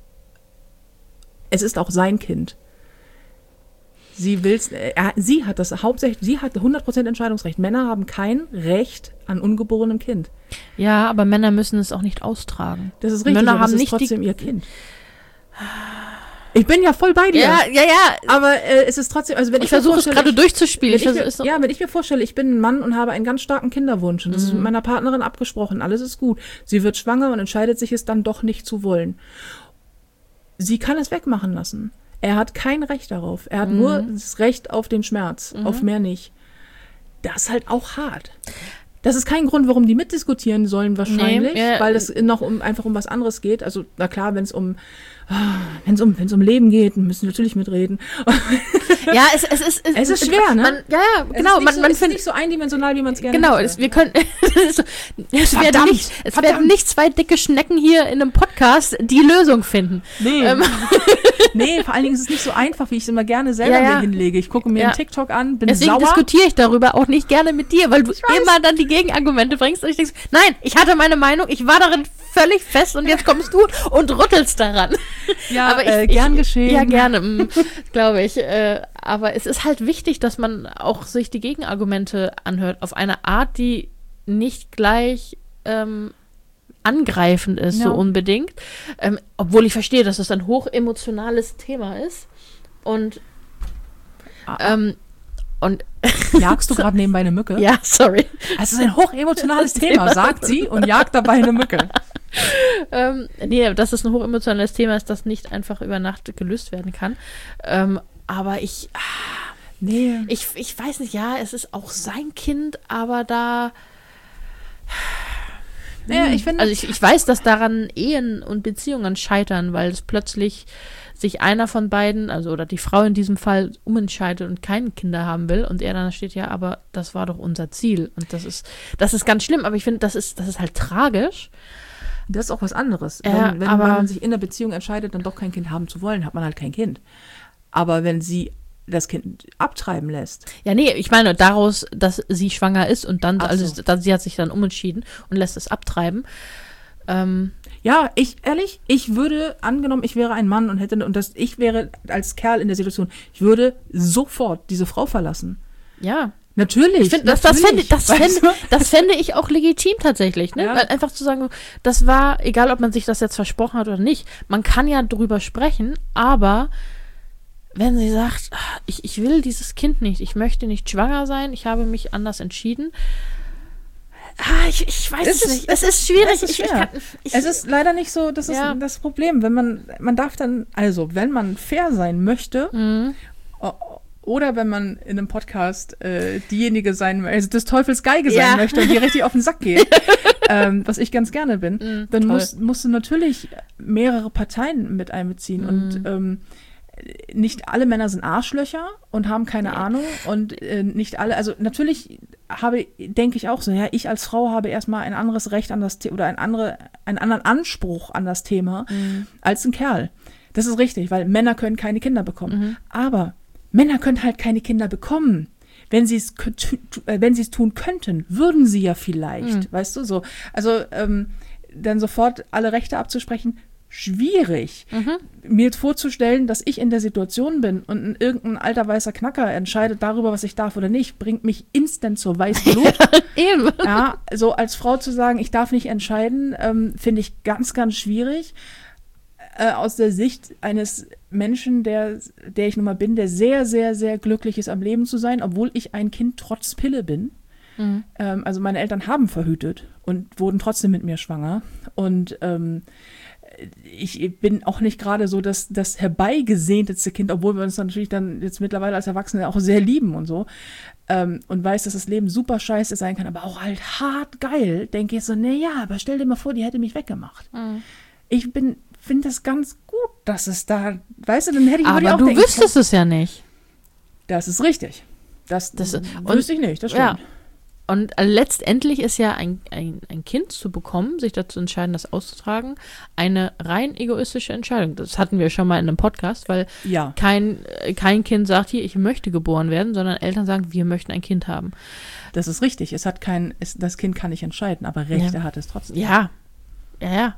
es ist auch sein Kind. Sie will's, äh, er- sie hat das hauptsächlich, sie hat hundert Prozent Entscheidungsrecht. Männer haben kein Recht an ungeborenem Kind. Ja, aber Männer müssen es auch nicht austragen. Das ist richtig, Männer aber haben es ist nicht die- trotzdem ihr Kind. Ich bin ja voll bei dir. Ja, ja, ja. Aber äh, es ist trotzdem, also wenn ich, Ich versuche mir es vorstelle, gerade durchzuspielen. Wenn Ich ich versuche mir, es so- ja, wenn ich mir vorstelle, ich bin ein Mann und habe einen ganz starken Kinderwunsch und das ist mit meiner Partnerin abgesprochen, alles ist gut. Sie wird schwanger und entscheidet sich, es dann doch nicht zu wollen. Sie kann es wegmachen lassen. Er hat kein Recht darauf. Er hat nur das Recht auf den Schmerz, auf mehr nicht. Das ist halt auch hart. Das ist kein Grund, warum die mitdiskutieren sollen wahrscheinlich, Nee, ja. weil es noch um, einfach um was anderes geht. Also, na klar, wenn es um, wenn es um, wenn es um Leben geht, müssen wir natürlich mitreden. Ja, es, es ist. Es ist schwer, ne? Man, ja, ja, Es genau. ist nicht Man, so, man es ist findet. nicht so eindimensional, wie man es gerne Genau, hätte. es, wir können. es so- es werden Verdammt, nicht, es verdammt. werden nicht zwei dicke Schnecken hier in einem Podcast die Lösung finden. Nee. Ähm. nee, vor allen Dingen ist es nicht so einfach, wie ich es immer gerne selber Ja, ja. mir hinlege. Ich gucke mir Ja. einen TikTok an, bin Deswegen sauer. diskutiere ich darüber auch nicht gerne mit dir, weil du weiß. immer dann die Gegenargumente bringst und ich denke, nein, ich hatte meine Meinung, ich war darin völlig fest und jetzt kommst du und rüttelst daran. Ja, aber ich, äh, gern ich, geschehen. Ja, gerne, mm, glaube ich. Äh, aber es ist halt wichtig, dass man auch sich die Gegenargumente anhört, auf eine Art, die nicht gleich ähm, angreifend ist, Ja. so unbedingt. Ähm, obwohl ich verstehe, dass das ein hochemotionales Thema ist. Und Ah, ähm, Und Jagst du gerade nebenbei eine Mücke? ja, sorry. Es ist ein hochemotionales Thema, sagt sie und jagt dabei eine Mücke. ähm, nee, dass es ein hochemotionales Thema ist, das nicht einfach über Nacht gelöst werden kann. Ähm, aber ich, ah, Nee. ich, ich weiß nicht, ja, es ist auch sein Kind, aber da. Naja, ich finde. Also ich, ich weiß, dass daran Ehen und Beziehungen scheitern, weil es plötzlich sich einer von beiden, also oder die Frau in diesem Fall, umentscheidet und keine Kinder haben will und er dann steht, ja, aber das war doch unser Ziel. Und das ist, das ist ganz schlimm, aber ich finde, das ist, das ist halt tragisch. Das ist auch was anderes. Ja, wenn wenn aber- man sich in der Beziehung entscheidet, dann doch kein Kind haben zu wollen, hat man halt kein Kind. Aber wenn sie das Kind abtreiben lässt, Ja, nee, ich meine daraus, dass sie schwanger ist und dann, Ach also so. dann, sie hat sich dann umentschieden und lässt es abtreiben. Ähm, ja, ich, ehrlich, ich würde, angenommen, ich wäre ein Mann und hätte, und das, ich wäre als Kerl in der Situation, ich würde sofort diese Frau verlassen. ja. Natürlich. Ich finde, das, das, fände, natürlich. das, Weißt fände, das fände ich auch legitim tatsächlich. Ne? Ja. Weil einfach zu sagen, das war, egal ob man sich das jetzt versprochen hat oder nicht, man kann ja drüber sprechen, aber wenn sie sagt, ah, ich, ich will dieses Kind nicht, ich möchte nicht schwanger sein, ich habe mich anders entschieden. Ah, ich, ich weiß Es es, ist- nicht. es Es ist schwierig. es ist Ich, ich schwer. kann, ich, Es ist leider nicht so, das ist Ja. das Problem. Wenn man, man darf dann, also, wenn man fair sein möchte, Mhm. o- oder wenn man in einem Podcast äh, diejenige sein, also des Teufels Geige sein Ja. möchte und die richtig auf den Sack geht, ähm, was ich ganz gerne bin, Mhm, dann toll. musst, musst du natürlich mehrere Parteien mit einbeziehen. Mhm. Und ähm, nicht alle Männer sind Arschlöcher und haben keine Nee. Ahnung. Und äh, nicht alle, also natürlich habe, denke ich auch so, ja, ich als Frau habe erstmal ein anderes Recht an das Thema oder ein andere, einen anderen Anspruch an das Thema Mhm. als ein Kerl. Das ist richtig, weil Männer können keine Kinder bekommen. Mhm. Aber Männer können halt keine Kinder bekommen. Wenn sie es kö- tu- tu- äh, wenn sie es tun könnten, würden sie ja vielleicht, Mhm. weißt du so. Also ähm, dann sofort alle Rechte abzusprechen, schwierig. Mhm. Mir jetzt vorzustellen, dass ich in der Situation bin und ein, irgendein alter weißer Knacker entscheidet darüber, was ich darf oder nicht, bringt mich instant zur Weißglut. Eben. Ja, so als Frau zu sagen, ich darf nicht entscheiden, ähm, finde ich ganz, ganz schwierig. Äh, aus der Sicht eines Menschen, der, der ich nun mal bin, der sehr, sehr, sehr glücklich ist, am Leben zu sein, obwohl ich ein Kind trotz Pille bin. Mhm. Ähm, also meine Eltern haben verhütet und wurden trotzdem mit mir schwanger. Und ähm, ich bin auch nicht gerade so das, das herbeigesehnteste Kind, obwohl wir uns natürlich dann jetzt mittlerweile als Erwachsene auch sehr lieben und so. Ähm, und weiß, dass das Leben super scheiße sein kann, aber auch halt hart geil, denke ich so, naja, aber stell dir mal vor, die hätte mich weggemacht. Mhm. Ich bin, finde das ganz gut, dass es da, weißt du, dann hätte ich über die Aber auch du denken wüsstest es ja nicht. können. Das ist richtig. Das, Das- das und- wüsste ich nicht, das stimmt. Ja. Und letztendlich ist ja ein, ein, ein Kind zu bekommen, sich dazu entscheiden, das auszutragen, eine rein egoistische Entscheidung. Das hatten wir schon mal in einem Podcast, weil Ja. kein, äh, kein Kind sagt hier, ich möchte geboren werden, sondern Eltern sagen, wir möchten ein Kind haben. Das ist richtig. Es hat kein, es, das Kind kann nicht entscheiden, aber Rechte Ja. hat es trotzdem. Ja, ja, ja.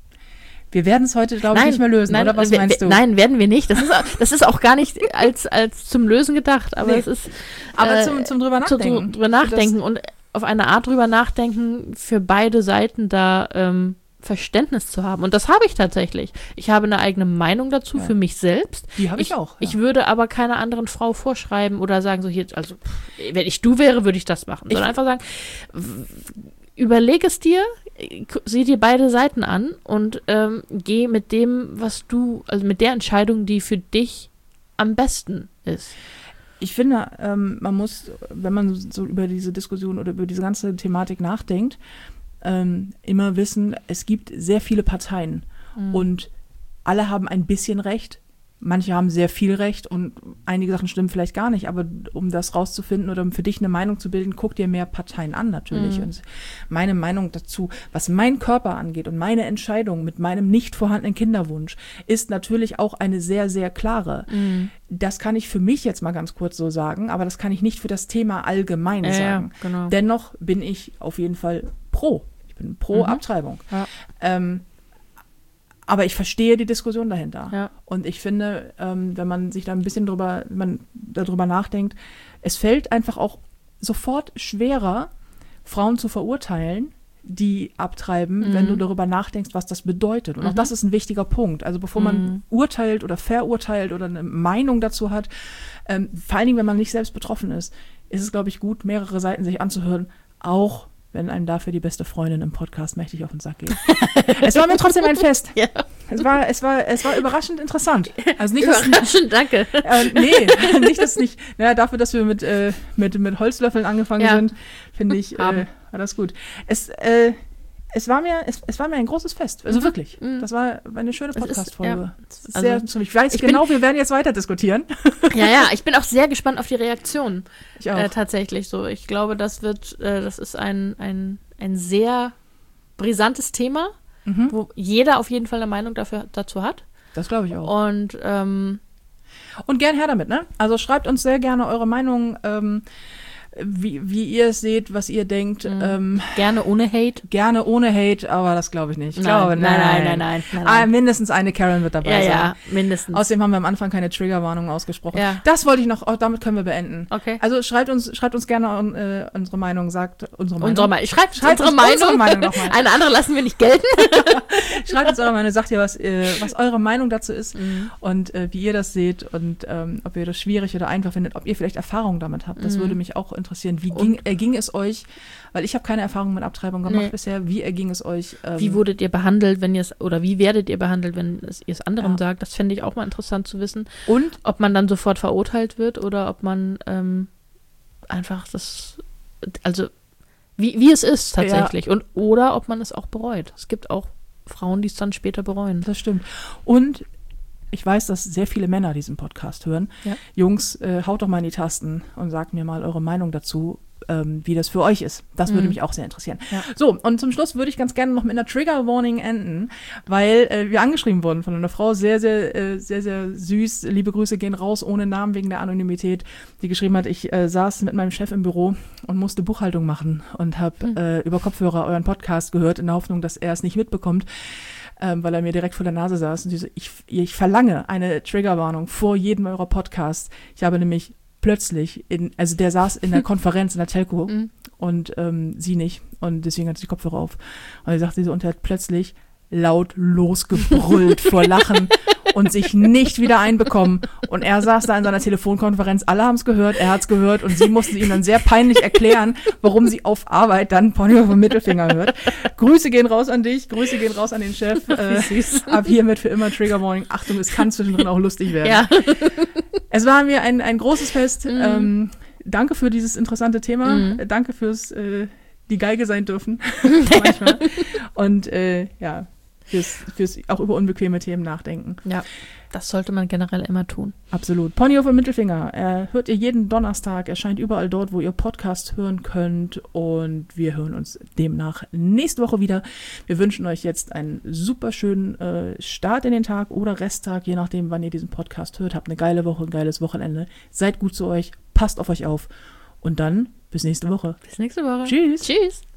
Wir werden es heute, glaube ich, nicht mehr lösen, nein, oder? Was wir- meinst du? wir- Nein, werden wir nicht. Das ist, au- das ist auch gar nicht als, als zum Lösen gedacht, aber Nee. es ist Aber äh, zum, zum drüber zu, nachdenken. drüber nachdenken und auf eine Art drüber nachdenken, für beide Seiten da ähm, Verständnis zu haben. Und das habe ich tatsächlich. Ich habe eine eigene Meinung dazu Ja. für mich selbst. Die habe ich, auch. Ja. Ich würde aber keiner anderen Frau vorschreiben oder sagen, so hier, also pff, wenn ich du wäre, würde ich das machen. Sondern Ich- einfach sagen, w- überleg es dir, k- sieh dir beide Seiten an und ähm, geh mit dem, was du, also mit der Entscheidung, die für dich am besten ist. Ich finde, ähm, man muss, wenn man so über diese Diskussion oder über diese ganze Thematik nachdenkt, ähm, immer wissen, es gibt sehr viele Parteien Mhm. und alle haben ein bisschen Recht. Manche haben sehr viel Recht und einige Sachen stimmen vielleicht gar nicht, aber um das rauszufinden oder um für dich eine Meinung zu bilden, guck dir mehr Parteien an natürlich. Mhm. Und meine Meinung dazu, was meinen Körper angeht und meine Entscheidung mit meinem nicht vorhandenen Kinderwunsch, ist natürlich auch eine sehr, sehr klare. Mhm. Das kann ich für mich jetzt mal ganz kurz so sagen, aber das kann ich nicht für das Thema allgemein Ja, ja, sagen. genau. Dennoch bin ich auf jeden Fall pro. Ich bin pro Mhm. Abtreibung. Ja. Ähm, aber ich verstehe die Diskussion dahinter. Ja. Und ich finde, ähm, wenn man sich da ein bisschen drüber, wenn man darüber nachdenkt, es fällt einfach auch sofort schwerer, Frauen zu verurteilen, die abtreiben, Mhm. wenn du darüber nachdenkst, was das bedeutet. Und auch Mhm. das ist ein wichtiger Punkt. Also bevor man Mhm. urteilt oder verurteilt oder eine Meinung dazu hat, ähm, vor allen Dingen, wenn man nicht selbst betroffen ist, ist es, glaube ich, gut, mehrere Seiten sich anzuhören, auch wenn einem dafür die beste Freundin im Podcast mächtig auf den Sack geht. Es war mir trotzdem ein Fest. Ja. Es war, es war, es war überraschend interessant. Also nicht, dass, Überraschend, danke. äh, nee, nicht, dass nicht, naja, dafür, dass wir mit, äh, mit, mit Holzlöffeln angefangen Ja. sind, finde ich, Haben. äh, war das gut. Es, äh, es war mir, es, es war mir ein großes Fest. Also Mhm. wirklich. Mhm. Das war eine schöne Es ist- Podcast-Folge. ja. Es ist Also, sehr, ich weiß ich bin- genau, wir werden jetzt weiter diskutieren. Ja, ja, ich bin auch sehr gespannt auf die Reaktion. Ich auch. Äh, tatsächlich so. Ich glaube, das wird, äh, das ist ein, ein, ein sehr brisantes Thema, Mhm. wo jeder auf jeden Fall eine Meinung dafür, dazu hat. Das glaube ich auch. Und ähm, Und gern her damit, ne? Also schreibt uns sehr gerne eure Meinung, ähm, wie, wie ihr es seht, was ihr denkt. Mhm. Ähm, gerne ohne Hate. gerne ohne Hate, aber das glaube ich nicht. Ich glaube, nein, nein, nein, nein, nein, nein, Ah, nein. mindestens eine Karen wird dabei Ja, sein. ja, mindestens. Außerdem haben wir am Anfang keine Triggerwarnung ausgesprochen. Ja. Das wollte ich noch, oh, damit können wir beenden. Okay. Also schreibt uns, schreibt uns gerne äh, unsere Meinung, sagt unsere Meinung. Unsere Meinung. Schreibt, Schreibt unsere uns Meinung. unsere Meinung nochmal. Eine andere lassen wir nicht gelten. Schreibt uns eure Meinung, sagt ihr, was, äh, was eure Meinung dazu ist Mhm. und äh, wie ihr das seht und ähm, ob ihr das schwierig oder einfach findet, ob ihr vielleicht Erfahrung damit habt. Das Mhm. würde mich auch interessieren. Wie Und- ging, erging es euch, weil ich habe keine Erfahrung mit Abtreibung gemacht Nee. bisher, wie erging es euch? Ähm, Wie wurdet ihr behandelt, wenn ihr es, oder wie werdet ihr behandelt, wenn es, ihr es anderen Ja. sagt? Das fände ich auch mal interessant zu wissen. und Ob man dann sofort verurteilt wird oder ob man ähm, einfach das, also wie, wie es ist tatsächlich. Und oder ob man es auch bereut. Es gibt auch Frauen, die es dann später bereuen. das stimmt. Und ich weiß, dass sehr viele Männer diesen Podcast hören. Ja. Jungs, äh, haut doch mal in die Tasten und sagt mir mal eure Meinung dazu, ähm, wie das für euch ist. Das würde Mhm. mich auch sehr interessieren. Ja. So, und zum Schluss würde ich ganz gerne noch mit einer Trigger Warning enden, weil äh, wir angeschrieben wurden von einer Frau, sehr, sehr, äh, sehr, sehr süß. Liebe Grüße gehen raus, ohne Namen, wegen der Anonymität, die geschrieben hat, ich äh, saß mit meinem Chef im Büro und musste Buchhaltung machen und habe Mhm. äh, über Kopfhörer euren Podcast gehört, in der Hoffnung, dass er es nicht mitbekommt. Ähm, weil er mir direkt vor der Nase saß. Und sie so, ich, ich verlange eine Triggerwarnung vor jedem eurer Podcasts. Ich habe nämlich plötzlich, in, also der saß in der Konferenz, in der Telco Mhm. und ähm, sie nicht. Und deswegen hat sie die Kopfhörer auf. Und er sagte so, und er hat plötzlich laut losgebrüllt vor Lachen und sich nicht wieder einbekommen. Und er saß da in seiner Telefonkonferenz, alle haben es gehört, er hat es gehört und sie musste ihm dann sehr peinlich erklären, warum sie auf Arbeit dann Pony vom Mittelfinger hört. Grüße gehen raus an dich, Grüße gehen raus an den Chef. Äh, süß. ab hiermit für immer Trigger Warning. Achtung, es kann zwischendrin auch lustig werden. Ja. Es war mir ein, ein großes Fest. Mhm. Ähm, danke für dieses interessante Thema. Mhm. Äh, Danke fürs äh, die Geige sein dürfen. Manchmal. Und äh, ja, fürs, fürs auch über unbequeme Themen nachdenken. Ja, das sollte man generell immer tun. Absolut. Ponyhof und Mittelfinger. Er hört ihr jeden Donnerstag. Erscheint überall dort, wo ihr Podcast hören könnt. Und wir hören uns demnach nächste Woche wieder. Wir wünschen euch jetzt einen super schönen äh, Start in den Tag oder Resttag, je nachdem, wann ihr diesen Podcast hört. Habt eine geile Woche, ein geiles Wochenende. Seid gut zu euch. Passt auf euch auf. Und dann bis nächste Woche. Bis nächste Woche. Tschüss. Tschüss.